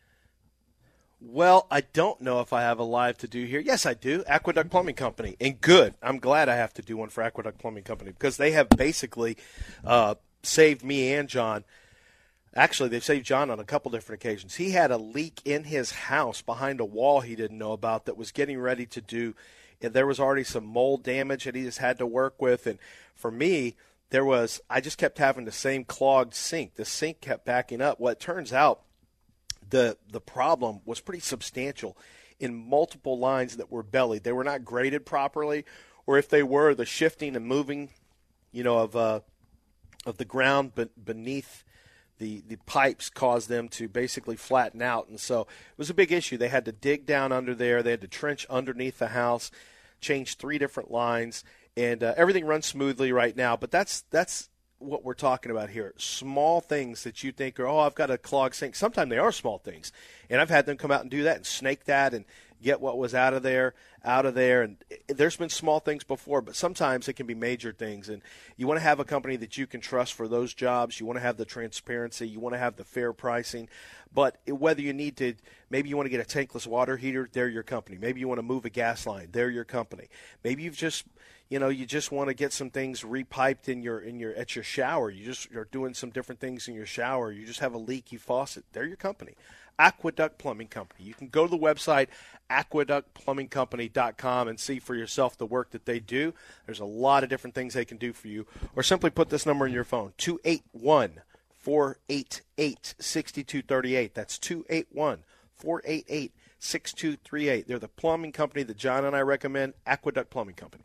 Well, I don't know if I have a live to do here. Yes, I do. Aqueduct Plumbing Company. And good. I'm glad I have to do one for Aqueduct Plumbing Company because they have basically uh, saved me and John. Actually, they've saved John on a couple different occasions. He had a leak in his house behind a wall he didn't know about that was getting ready to do. And there was already some mold damage that he just had to work with. And for me, there was – I just kept having the same clogged sink. The sink kept backing up. Well, it turns out the the problem was pretty substantial in multiple lines that were bellied. They were not graded properly, or if they were, the shifting and moving, you know, of uh, of the ground be- beneath the the pipes caused them to basically flatten out. And so it was a big issue. They had to dig down under there. They had to trench underneath the house, change three different lines, and uh, everything runs smoothly right now. But that's that's what we're talking about here. Small things that you think are, oh, I've got a clogged sink. Sometimes they are small things. And I've had them come out and do that and snake that and get what was out of there, out of there. And there's been small things before, but sometimes it can be major things. And you want to have a company that you can trust for those jobs. You want to have the transparency. You want to have the fair pricing. But whether you need to, maybe you want to get a tankless water heater, they're your company. Maybe you want to move a gas line, they're your company. Maybe you've just, you know, you just want to get some things repiped in your in your at your shower. You just are doing some different things in your shower. You just have a leaky faucet. They're your company. Aqueduct Plumbing Company. You can go to the website aqueduct plumbing company dot com and see for yourself the work that they do. There's a lot of different things they can do for you. Or simply put this number in your phone, two eight one, four eight eight, six two three eight. That's two eight one, four eight eight, six two three eight. They're the plumbing company that John and I recommend, Aqueduct Plumbing Company.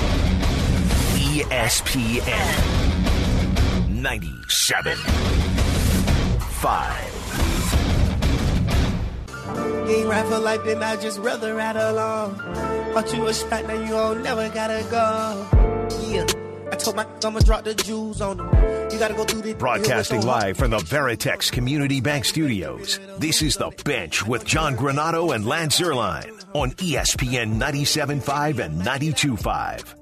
E S P N ninety-seven. five. You ain't right for life, then I just rather ride along. Thought you a spot, now you don't never gotta go. Yeah, I told my I'ma drop the jewels on them. You gotta go through the Broadcasting live from the Veritex Community Bank Studios. This is The Bench with John Granato and Lance Zierlein on E S P N ninety-seven point five and ninety-two point five.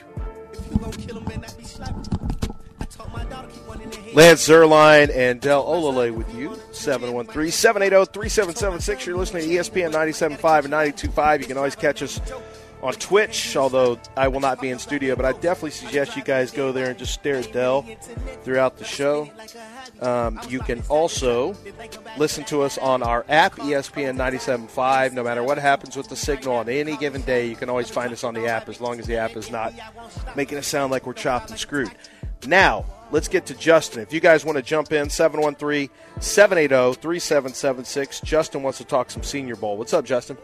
Lance Zierlein and Del Olale with you, seven one three, seven eight zero, three seven seven six. You're listening to E S P N ninety-seven point five and ninety-two point five. You can always catch us on Twitch, although I will not be in studio, but I definitely suggest you guys go there and just stare at Del throughout the show. Um, you can also listen to us on our app, E S P N ninety-seven point five. No matter what happens with the signal on any given day, you can always find us on the app as long as the app is not making it sound like we're chopped and screwed. Now, let's get to Justin. If you guys want to jump in, seven one three, seven eight zero, three seven seven six. Justin wants to talk some Senior Bowl. What's up, Justin?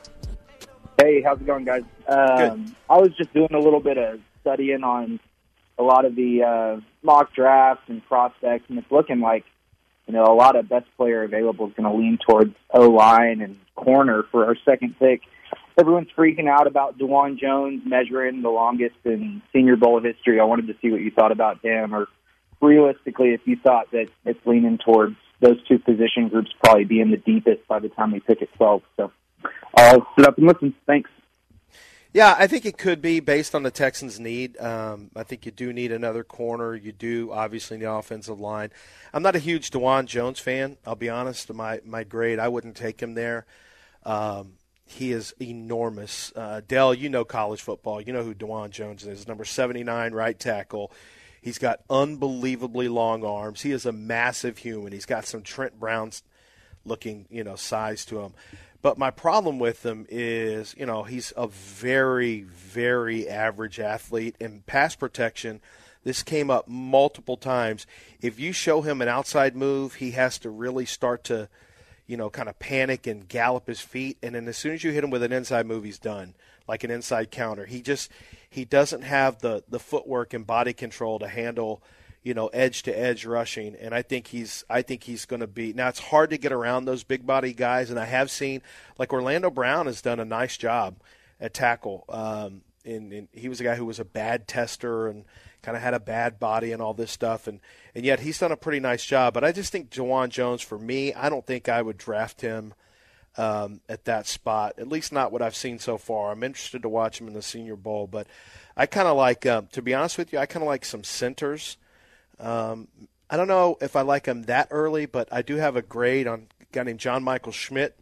Hey, how's it going, guys? Um, I was just doing a little bit of studying on a lot of the uh, mock drafts and prospects, and it's looking like, you know, a lot of best player available is going to lean towards O-line and corner for our second pick. Everyone's freaking out about DeJuan Jones measuring the longest in Senior Bowl history. I wanted to see what you thought about him, or realistically, if you thought that it's leaning towards those two position groups probably being the deepest by the time we pick at twelve. So I'll sit up and listen. Thanks. Yeah, I think it could be based on the Texans' need. Um, I think you do need another corner. You do, obviously, need the offensive line. I'm not a huge DeJuan Jones fan. I'll be honest. My my grade, I wouldn't take him there. Um, he is enormous. Uh, Dell, you know college football. You know who DeJuan Jones is. Number seventy-nine, right tackle. He's got unbelievably long arms. He is a massive human. He's got some Trent Brown-looking, you know, size to him. But my problem with him is, you know, he's a very, very average athlete. In pass protection, this came up multiple times. If you show him an outside move, he has to really start to, you know, kind of panic and gallop his feet. And then as soon as you hit him with an inside move, he's done, like an inside counter. He just he doesn't have the, the footwork and body control to handle, you know, edge-to-edge rushing, and I think he's I think he's going to be – now, it's hard to get around those big-body guys, and I have seen – like Orlando Brown has done a nice job at tackle. Um, and, and he was a guy who was a bad tester and kind of had a bad body and all this stuff, and, and yet he's done a pretty nice job. But I just think DeJuan Jones, for me, I don't think I would draft him um, at that spot, at least not what I've seen so far. I'm interested to watch him in the Senior Bowl, but I kind of like um, – to be honest with you, I kind of like some centers. Um, I don't know if I like him that early, but I do have a grade on a guy named John Michael Schmidt,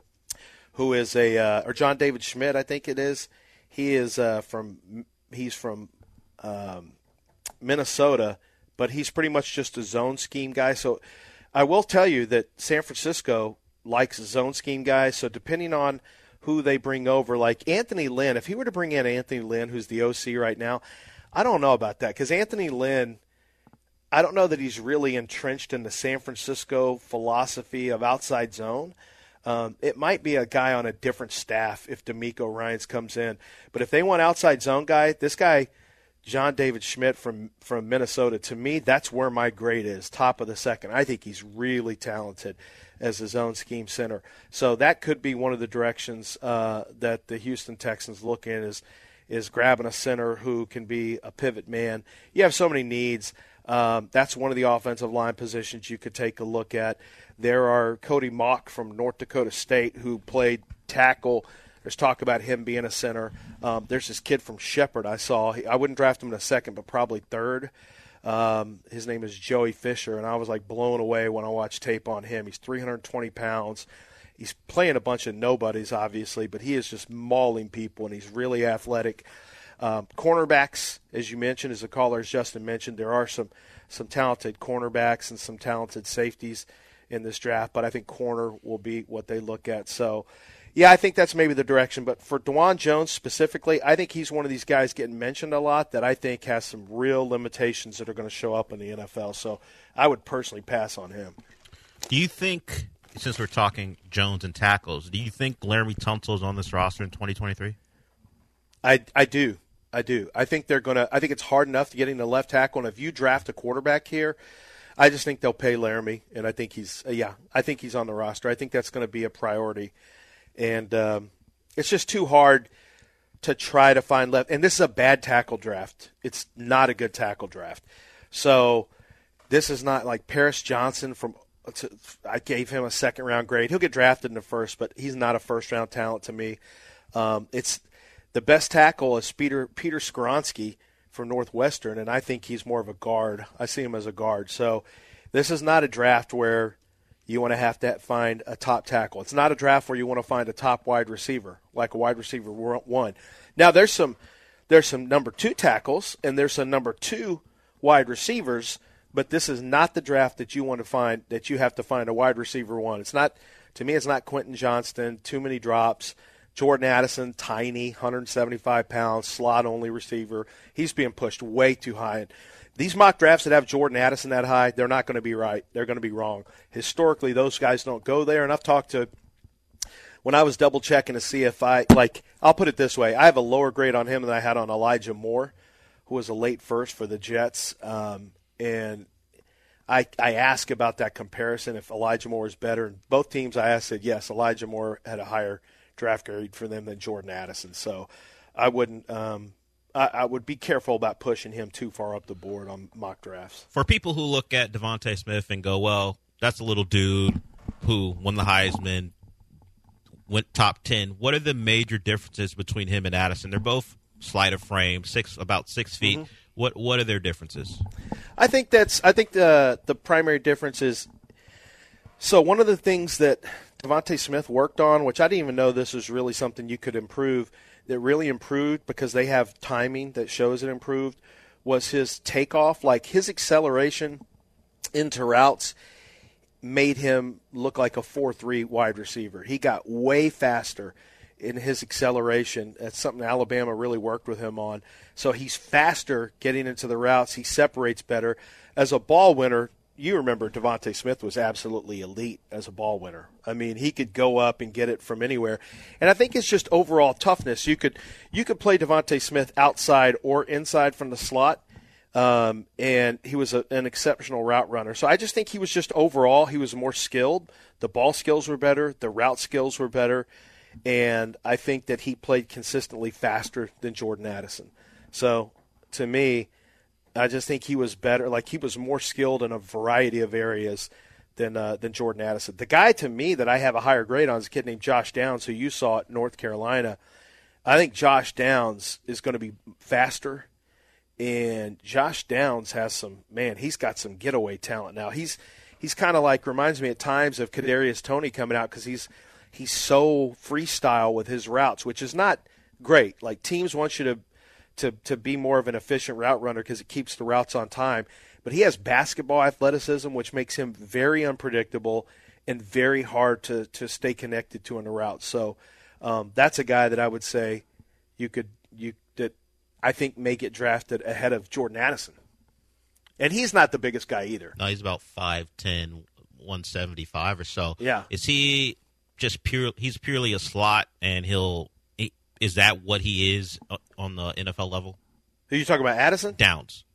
who is a uh, or John David Schmidt, I think it is. He is uh, from he's from um, Minnesota, but he's pretty much just a zone scheme guy. So I will tell you that San Francisco likes zone scheme guys. So depending on who they bring over, like Anthony Lynn, if he were to bring in Anthony Lynn, who's the O C right now, I don't know about that because Anthony Lynn. I don't know that he's really entrenched in the San Francisco philosophy of outside zone. Um, it might be a guy on a different staff if D'Amico Ryans comes in. But if they want outside zone guy, this guy, John David Schmidt from, from Minnesota, to me, that's where my grade is, top of the second. I think he's really talented as a zone scheme center. So that could be one of the directions uh, that the Houston Texans look in is, is grabbing a center who can be a pivot man. You have so many needs. Um, that's one of the offensive line positions you could take a look at. There are Cody Mock from North Dakota State who played tackle. There's talk about him being a center. Um, there's this kid from Shepherd I saw. He, I wouldn't draft him in a second, but probably third. Um, his name is Joey Fisher, and I was like blown away when I watched tape on him. He's three hundred twenty pounds. He's playing a bunch of nobodies, obviously, but he is just mauling people, and he's really athletic. Um, cornerbacks, as you mentioned, as the caller, as Justin mentioned, there are some, some talented cornerbacks and some talented safeties in this draft, but I think corner will be what they look at. So, yeah, I think that's maybe the direction. But for DeJuan Jones specifically, I think he's one of these guys getting mentioned a lot that I think has some real limitations that are going to show up in the N F L. So I would personally pass on him. Do you think, since we're talking Jones and tackles, do you think Laramie Tunsil is on this roster in twenty twenty-three? I, I do. I do. I think they're going to – I think it's hard enough to get in the left tackle. And if you draft a quarterback here, I just think they'll pay Laramie, and I think he's uh, yeah, I think he's on the roster. I think that's going to be a priority, and um, it's just too hard to try to find left. And this is a bad tackle draft. It's not a good tackle draft. So this is not like Paris Johnson from. I gave him a second round grade. He'll get drafted in the first, but he's not a first round talent to me. Um, it's the best tackle is Peter Peter Skoronski from Northwestern, and I think he's more of a guard. I see him as a guard. So this is not a draft where you want to have to find a top tackle. It's not a draft where you want to find a top wide receiver, like a wide receiver one. Now there's some there's some number two tackles and there's some number two wide receivers, but this is not the draft that you want to find that you have to find a wide receiver one. It's not to me. It's not Quentin Johnston. Too many drops. Jordan Addison, tiny, one hundred seventy-five pounds, slot-only receiver. He's being pushed way too high. These mock drafts that have Jordan Addison that high, they're not going to be right. They're going to be wrong. Historically, those guys don't go there. And I've talked to – when I was double-checking to see if I – like, I'll put it this way. I have a lower grade on him than I had on Elijah Moore, who was a late first for the Jets. Um, and I, I asked about that comparison, if Elijah Moore is better. And both teams I asked said, yes, Elijah Moore had a higher – draft grade for them than Jordan Addison. So I wouldn't um, I, I would be careful about pushing him too far up the board on mock drafts. For people who look at Devontae Smith and go, well, that's a little dude who won the Heisman, went top ten, what are the major differences between him and Addison? They're both slight of frame, six about six feet. Mm-hmm. What what are their differences? I think that's I think the the primary difference is so one of the things that Devontae Smith worked on, which I didn't even know this was really something you could improve, that really improved because they have timing that shows it improved, was his takeoff. Like his acceleration into routes made him look like a four three wide receiver. He got way faster in his acceleration. That's something Alabama really worked with him on. So he's faster getting into the routes. He separates better. As a ball winner, you remember Devontae Smith was absolutely elite as a ball winner. I mean, he could go up and get it from anywhere. And I think it's just overall toughness. You could you could play Devontae Smith outside or inside from the slot, um, and he was a, an exceptional route runner. So I just think he was just overall, he was more skilled. The ball skills were better. The route skills were better. And I think that he played consistently faster than Jordan Addison. So to me, I just think he was better. Like he was more skilled in a variety of areas than uh, than Jordan Addison. The guy to me that I have a higher grade on is a kid named Josh Downs, who you saw at North Carolina. I think Josh Downs is going to be faster, and Josh Downs has some man. He's got some getaway talent now. He's he's kind of like reminds me at times of Kadarius Toney coming out because he's he's so freestyle with his routes, which is not great. Like teams want you to. To, to be more of an efficient route runner because it keeps the routes on time. But he has basketball athleticism, which makes him very unpredictable and very hard to, to stay connected to in the route. So um, that's a guy that I would say you could you that I think may get drafted ahead of Jordan Addison. And he's not the biggest guy either. No, he's about five ten, one seventy-five or so. Yeah. Is he just pure? He's purely a slot, and he'll. Is that what he is on the N F L level? Who are you talking about, Addison? Downs.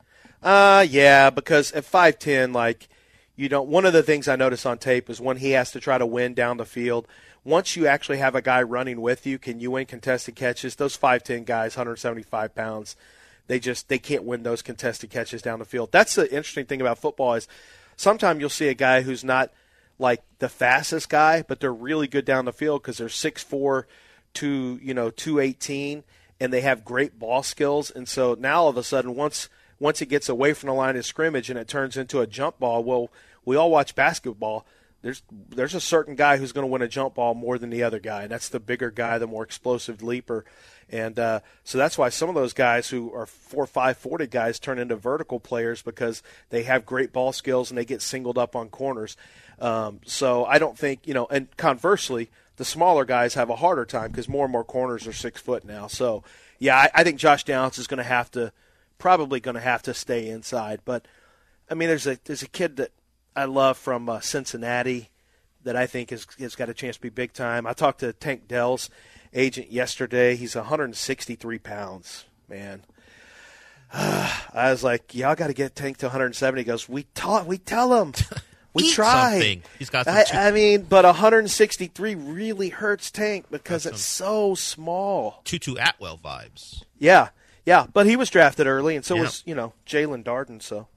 Uh, yeah, because at five ten, like, you don't – one of the things I notice on tape is when he has to try to win down the field, once you actually have a guy running with you, can you win contested catches? Those five ten guys, one hundred seventy-five pounds, they just – they can't win those contested catches down the field. That's the interesting thing about football is sometimes you'll see a guy who's not, like, the fastest guy, but they're really good down the field because they're six four – to you know two eighteen, and they have great ball skills. And so now all of a sudden, once once it gets away from the line of scrimmage and it turns into a jump ball, well, we all watch basketball. There's there's a certain guy who's going to win a jump ball more than the other guy, and that's the bigger guy, the more explosive leaper. And uh, so that's why some of those guys who are four five forty guys turn into vertical players because they have great ball skills and they get singled up on corners. Um, so I don't think, you know, and conversely, the smaller guys have a harder time because more and more corners are six foot now. So, yeah, I, I think Josh Downs is going to have to, probably going to have to stay inside. But, I mean, there's a there's a kid that I love from uh, Cincinnati that I think has, has got a chance to be big time. I talked to Tank Dell's agent yesterday. He's one hundred sixty-three pounds, man. I was like, y'all got to get Tank to one hundred seventy. He goes, we taught, we tell him. We Eat try. something. He's got some I, two- I mean, but one hundred sixty-three really hurts Tank because Got it's so small. Tutu Atwell vibes. Yeah, yeah. But he was drafted early, and so Yeah. was, you know, Jalen Darden. So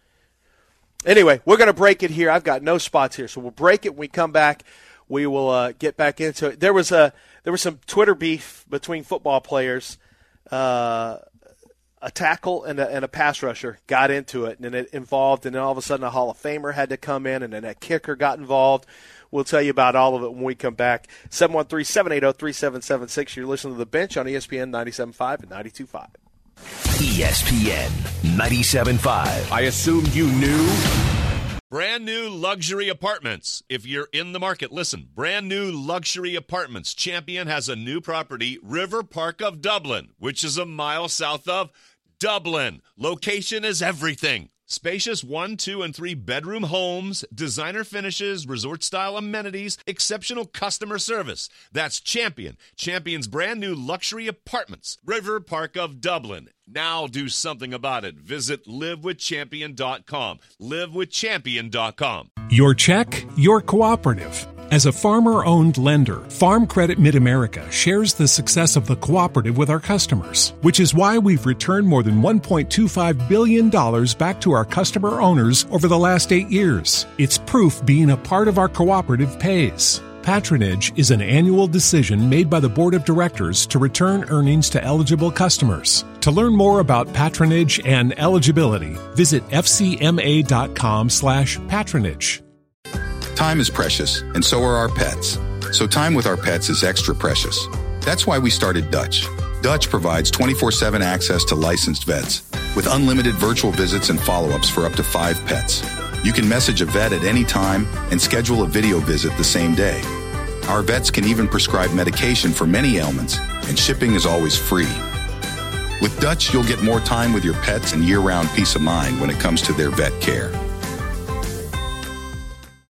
anyway, we're going to break it here. I've got no spots here, so we'll break it when we come back. We will uh, get back into it. There was a there was some Twitter beef between football players. Uh, a tackle and a, and a pass rusher got into it, and then it involved, and then all of a sudden a Hall of Famer had to come in, and then a kicker got involved. We'll tell you about all of it when we come back. seven one three, seven eight zero, three seven seven six. You're listening to The Bench on E S P N ninety-seven point five and ninety-two point five. E S P N ninety-seven point five. I assumed you knew. Brand new luxury apartments. If you're in the market, listen. Brand new luxury apartments. Champion has a new property, River Park of Dublin, which is a mile south of Dublin. Location is everything. Spacious one, two, and three bedroom homes, designer finishes, resort-style amenities, exceptional customer service. That's Champion. Champion's brand new luxury apartments, River Park of Dublin. Now do something about it. Visit live with champion dot com. live with champion dot com. Your check, your cooperative. As a farmer-owned lender, Farm Credit Mid-America shares the success of the cooperative with our customers, which is why we've returned more than one point two five billion dollars back to our customer owners over the last eight years. It's proof being a part of our cooperative pays. Patronage is an annual decision made by the Board of Directors to return earnings to eligible customers. To learn more about patronage and eligibility, visit f c m a dot com slash patronage. Time is precious, and so are our pets. So time with our pets is extra precious. That's why we started Dutch. Dutch provides twenty-four seven access to licensed vets with unlimited virtual visits and follow-ups for up to five pets. You can message a vet at any time and schedule a video visit the same day. Our vets can even prescribe medication for many ailments, and shipping is always free. With Dutch, you'll get more time with your pets and year-round peace of mind when it comes to their vet care.